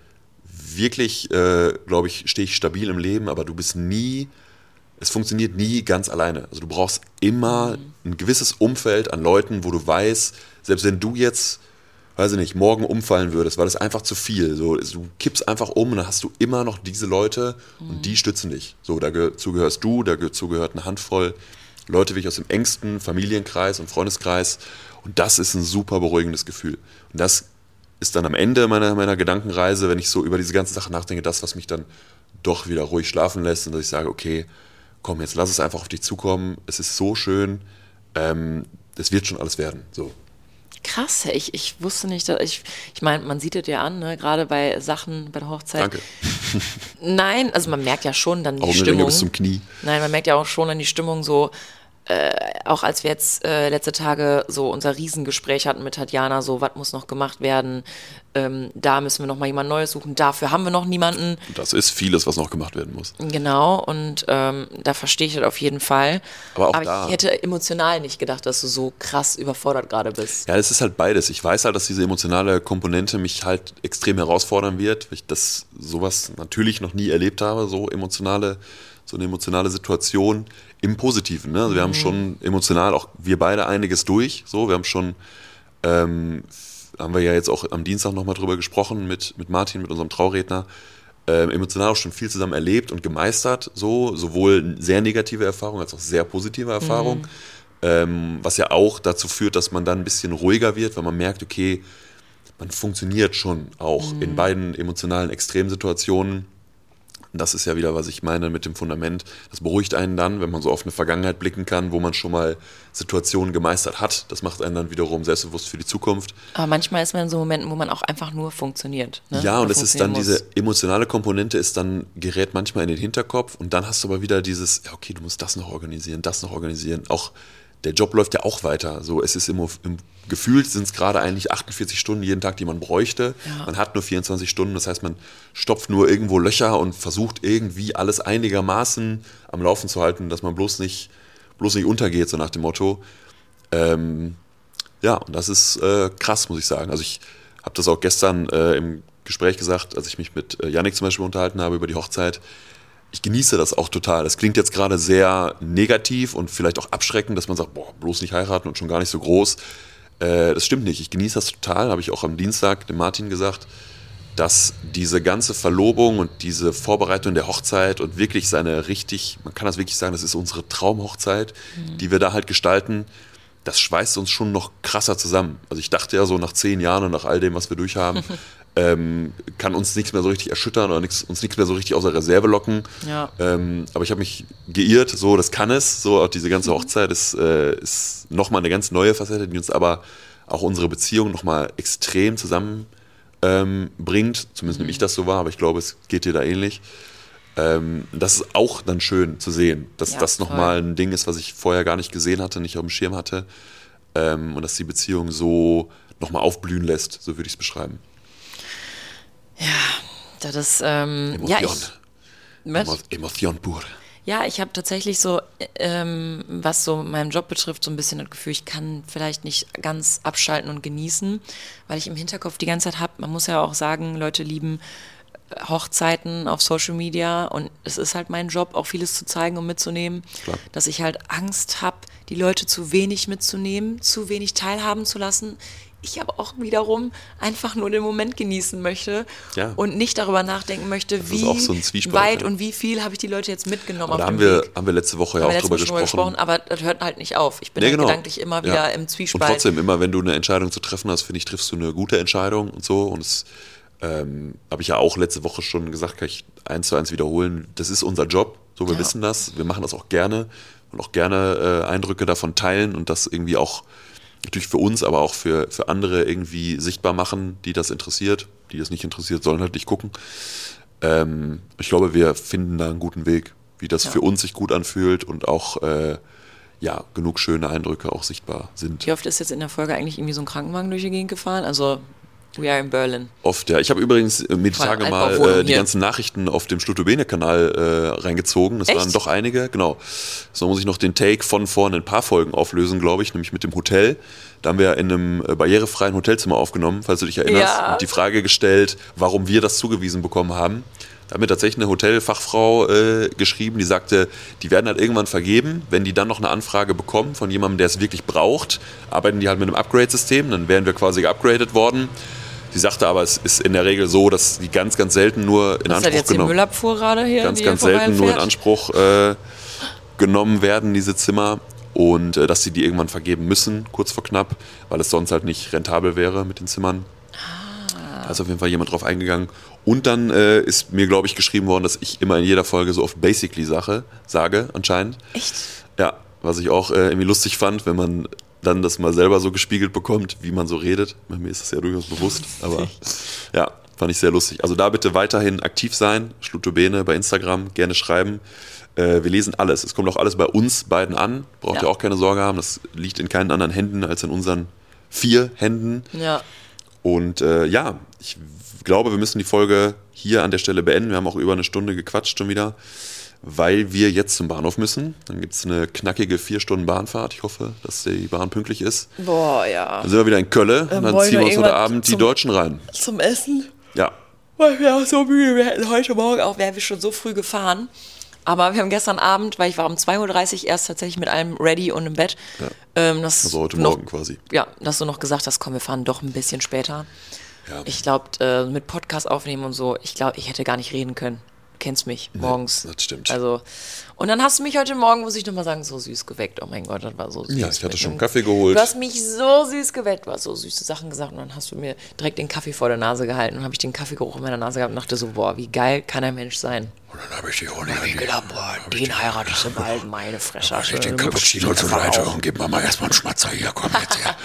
glaube ich, stehe ich stabil im Leben, aber du bist nie, es funktioniert nie ganz alleine. Also du brauchst immer ein gewisses Umfeld an Leuten, wo du weißt, selbst wenn du jetzt, weiß ich nicht, morgen umfallen würdest, war das einfach zu viel. So, du kippst einfach um und dann hast du immer noch diese Leute und die stützen dich. So, dazu gehörst du, dazu gehört eine Handvoll Leute wirklich aus dem engsten Familienkreis und Freundeskreis und das ist ein super beruhigendes Gefühl. Und das ist dann am Ende meiner Gedankenreise, wenn ich so über diese ganzen Sachen nachdenke, das, was mich dann doch wieder ruhig schlafen lässt und dass ich sage, okay, komm, jetzt lass es einfach auf dich zukommen, es ist so schön, es wird schon alles werden. So. Krass, ich wusste nicht, dass ich meine, man sieht es ja an, ne? Gerade bei Sachen, bei der Hochzeit. Danke. Nein, also man merkt ja schon dann die Augenringe Stimmung. Bis zum Knie. Nein, man merkt ja auch schon dann die Stimmung so, auch als wir jetzt letzte Tage so unser Riesengespräch hatten mit Tatjana, so, was muss noch gemacht werden, da müssen wir noch mal jemand Neues suchen, dafür haben wir noch niemanden. Das ist vieles, was noch gemacht werden muss. Genau, und da verstehe ich das auf jeden Fall. Aber ich hätte emotional nicht gedacht, dass du so krass überfordert gerade bist. Ja, es ist halt beides. Ich weiß halt, dass diese emotionale Komponente mich halt extrem herausfordern wird, weil ich sowas natürlich noch nie erlebt habe, so eine emotionale Situation im Positiven. Ne? Also wir haben schon emotional, auch wir beide, einiges durch. So, wir haben schon, haben wir ja jetzt auch am Dienstag nochmal drüber gesprochen mit Martin, mit unserem Trauredner, emotional auch schon viel zusammen erlebt und gemeistert. So, sowohl sehr negative Erfahrungen als auch sehr positive Erfahrungen. Was ja auch dazu führt, dass man dann ein bisschen ruhiger wird, weil man merkt, okay, man funktioniert schon auch in beiden emotionalen Extremsituationen. Das ist ja wieder, was ich meine mit dem Fundament. Das beruhigt einen dann, wenn man so auf eine Vergangenheit blicken kann, wo man schon mal Situationen gemeistert hat. Das macht einen dann wiederum selbstbewusst für die Zukunft. Aber manchmal ist man in so Momenten, wo man auch einfach nur funktioniert. Ne? Ja, und es ist dann diese emotionale Komponente gerät manchmal in den Hinterkopf und dann hast du aber wieder dieses, ja okay, du musst das noch organisieren. Auch der Job läuft ja auch weiter. So, es ist im gefühlt sind es gerade eigentlich 48 Stunden jeden Tag, die man bräuchte. Ja. Man hat nur 24 Stunden, das heißt, man stopft nur irgendwo Löcher und versucht irgendwie alles einigermaßen am Laufen zu halten, dass man bloß nicht untergeht, so nach dem Motto. Ja, und das ist krass, muss ich sagen. Also ich habe das auch gestern im Gespräch gesagt, als ich mich mit Yannick zum Beispiel unterhalten habe über die Hochzeit. Ich genieße das auch total. Das klingt jetzt gerade sehr negativ und vielleicht auch abschreckend, dass man sagt, boah, bloß nicht heiraten und schon gar nicht so groß. Das stimmt nicht. Ich genieße das total, habe ich auch am Dienstag dem Martin gesagt, dass diese ganze Verlobung und diese Vorbereitung der Hochzeit und wirklich man kann das wirklich sagen, das ist unsere Traumhochzeit, die wir da halt gestalten, das schweißt uns schon noch krasser zusammen. Also ich dachte ja so nach 10 Jahren und nach all dem, was wir durchhaben, kann uns nichts mehr so richtig erschüttern oder uns nichts mehr so richtig aus der Reserve locken. Ja. Aber ich habe mich geirrt, so das kann es. So auch diese ganze Hochzeit ist nochmal eine ganz neue Facette, die uns aber auch unsere Beziehung nochmal extrem zusammen bringt. Zumindest nehme ich das so wahr, aber ich glaube, es geht dir da ähnlich. Das ist auch dann schön zu sehen, dass das nochmal ein Ding ist, was ich vorher gar nicht gesehen hatte, nicht auf dem Schirm hatte. Und dass die Beziehung so nochmal aufblühen lässt, so würde ich es beschreiben. Ja, das ist Emotion pur. Ja, ich habe tatsächlich so, was so meinen Job betrifft, so ein bisschen das Gefühl, ich kann vielleicht nicht ganz abschalten und genießen, weil ich im Hinterkopf die ganze Zeit habe, man muss ja auch sagen, Leute lieben Hochzeiten auf Social Media und es ist halt mein Job, auch vieles zu zeigen und mitzunehmen, klar, dass ich halt Angst habe, die Leute zu wenig mitzunehmen, zu wenig teilhaben zu lassen. Ich aber auch wiederum einfach nur den Moment genießen möchte und nicht darüber nachdenken möchte, wie so weit und wie viel habe ich die Leute jetzt mitgenommen auf dem Weg. Haben wir letzte Woche ja auch drüber gesprochen. Aber das hört halt nicht auf. Ich bin gedanklich immer wieder im Zwiespalt. Und trotzdem, immer wenn du eine Entscheidung zu treffen hast, finde ich, triffst du eine gute Entscheidung und so. Und das habe ich ja auch letzte Woche schon gesagt, kann ich 1:1 wiederholen. Das ist unser Job, so wir wissen das. Wir machen das auch gerne und auch gerne Eindrücke davon teilen und das irgendwie auch natürlich für uns, aber auch für andere irgendwie sichtbar machen, die das interessiert. Die das nicht interessiert, sollen halt nicht gucken. Ich glaube, wir finden da einen guten Weg, wie das für uns sich gut anfühlt und auch genug schöne Eindrücke auch sichtbar sind. Wie oft ist jetzt in der Folge eigentlich irgendwie so ein Krankenwagen durch die Gegend gefahren? Also we are in Berlin. Oft, ja. Ich habe übrigens mir die Tage mal die ganzen Nachrichten auf dem Stutobene-Kanal reingezogen. Das waren doch einige, genau. So muss ich noch den Take von vorne ein paar Folgen auflösen, glaube ich, nämlich mit dem Hotel. Da haben wir in einem barrierefreien Hotelzimmer aufgenommen, falls du dich erinnerst. Und die Frage gestellt, warum wir das zugewiesen bekommen haben. Da hat mir tatsächlich eine Hotelfachfrau geschrieben, die sagte, die werden halt irgendwann vergeben. Wenn die dann noch eine Anfrage bekommen von jemandem, der es wirklich braucht, arbeiten die halt mit einem Upgrade-System. Dann wären wir quasi geupgradet worden. Sie sagte aber, es ist in der Regel so, dass die ganz, ganz selten nur in Anspruch jetzt genommen die Müllabfuhr gerade hier, ganz, ganz selten nur in Anspruch genommen werden, diese Zimmer. Und dass sie die irgendwann vergeben müssen, kurz vor knapp, weil es sonst halt nicht rentabel wäre mit den Zimmern. Da ist auf jeden Fall jemand drauf eingegangen. Und dann ist mir, glaube ich, geschrieben worden, dass ich immer in jeder Folge so oft basically sage, anscheinend. Echt? Ja, was ich auch irgendwie lustig fand, wenn man dann das mal selber so gespiegelt bekommt, wie man so redet. Bei mir ist das ja durchaus bewusst, aber ja, fand ich sehr lustig. Also da bitte weiterhin aktiv sein, Stutobene bei Instagram, gerne schreiben. Wir lesen alles. Es kommt auch alles bei uns beiden an. Braucht ihr auch keine Sorge haben. Das liegt in keinen anderen Händen als in unseren 4 Händen. Ja. Und ich glaube, wir müssen die Folge hier an der Stelle beenden. Wir haben auch über eine Stunde gequatscht schon wieder, weil wir jetzt zum Bahnhof müssen. Dann gibt es eine knackige 4 Stunden Bahnfahrt. Ich hoffe, dass die Bahn pünktlich ist. Boah, ja. Dann sind wir wieder in Köln und dann ziehen wir uns heute Abend die Deutschen rein. Zum Essen? Ja. Weil wir auch so müde, wir hätten heute Morgen auch, wären wir schon so früh gefahren. Aber wir haben gestern Abend, weil ich war um 2:30 Uhr erst tatsächlich mit allem ready und im Bett. Ja. Also heute Morgen quasi. Ja, dass du noch gesagt hast, komm, wir fahren doch ein bisschen später. Ja. Ich glaube, mit Podcast aufnehmen und so, ich glaube, ich hätte gar nicht reden können. Du kennst mich morgens. Nee, das stimmt. Also, und dann hast du mich heute Morgen, muss ich nochmal sagen, so süß geweckt. Oh mein Gott, das war so süß. Ja, ich hatte schon Kaffee geholt. Du hast mich so süß geweckt, du hast so süße Sachen gesagt und dann hast du mir direkt den Kaffee vor der Nase gehalten und habe ich den Kaffeegeruch in meiner Nase gehabt und dachte so, boah, wie geil kann ein Mensch sein. Und dann habe ich die Honig gedacht, boah, den heiratest du bald, meine Fresse. Ich den Cappuccino zur Seite und gib mir mal erstmal einen Schmatzer. Hier, komm jetzt her.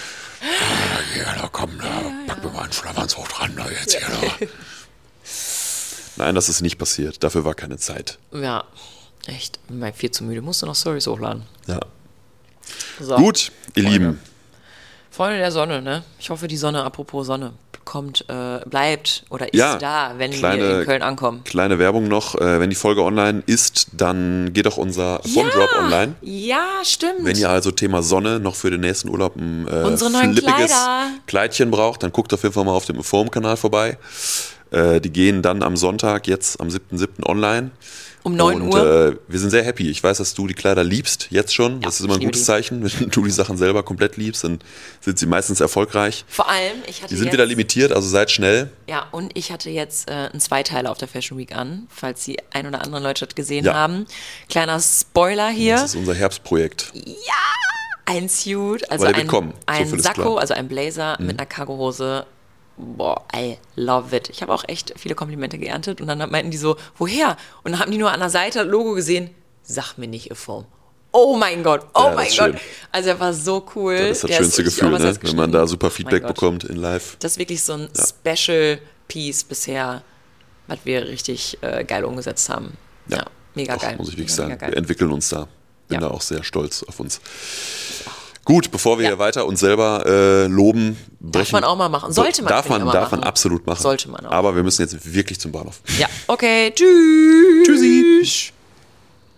Da komm, da pack mir mal einen Schlafanz hoch dran, da jetzt hier. Da. Nein, das ist nicht passiert. Dafür war keine Zeit. Ja, echt. Ich bin viel zu müde. Musst du noch Stories hochladen. Ja. So, Gut, ihr Freunde. Lieben. Freunde der Sonne, ne? Ich hoffe, die Sonne, apropos Sonne, bleibt oder ist Ja, da, wenn wir in Köln ankommen. Kleine Werbung noch, wenn die Folge online ist, dann geht auch unser Phone-Drop online. Ja, stimmt. Wenn ihr also Thema Sonne noch für den nächsten Urlaub ein Unsere neuen flippiges Kleider. Kleidchen braucht, dann guckt auf jeden Fall mal auf dem Forum-Kanal vorbei. Die gehen dann am Sonntag, jetzt am 7.7. online. Um 9 Und Uhr. wir sind sehr happy. Ich weiß, dass du die Kleider liebst, jetzt schon. Das ist immer ein ich liebe gutes die. Zeichen. Wenn du die Sachen selber komplett liebst, dann sind sie meistens erfolgreich. Vor allem, ich hatte Die sind jetzt, wieder limitiert, also seid schnell. ja, und ich hatte jetzt einen Zweiteiler auf der Fashion Week an, falls die ein oder anderen Leute das gesehen Ja. haben. Kleiner Spoiler hier. Das ist unser Herbstprojekt. Ein Suit, also Aber der wird kommen, so ein viel ist Sakko, klar. Mhm. also ein Blazer mit einer Cargohose. Boah, I love it. Ich habe auch echt viele Komplimente geerntet und dann meinten die so, woher? Und dann haben die nur an der Seite das Logo gesehen. Sag mir nicht, Form. Oh mein Gott, oh Ja, das mein ist Gott. schön. Also er war so cool. Das ist das Der schönste richtig Gefühl, ne? oversized Wenn man da geschnitten. super Oh mein Feedback Gott. bekommt in live. Das ist wirklich so ein Special Piece bisher, was wir richtig geil umgesetzt haben. Ja, mega Doch, geil. muss ich wirklich Mega, sagen. mega Wir geil. entwickeln uns da. Bin Ja. da auch sehr stolz auf uns. Gut, bevor wir Ja. hier weiter uns selber loben, brechen. man auch mal machen. Sollte man, Darf finde ich, man, immer darf man machen. absolut machen. Sollte man auch. Aber wir müssen jetzt wirklich zum Bahnhof. Ja, okay, tschüss. Tschüssi.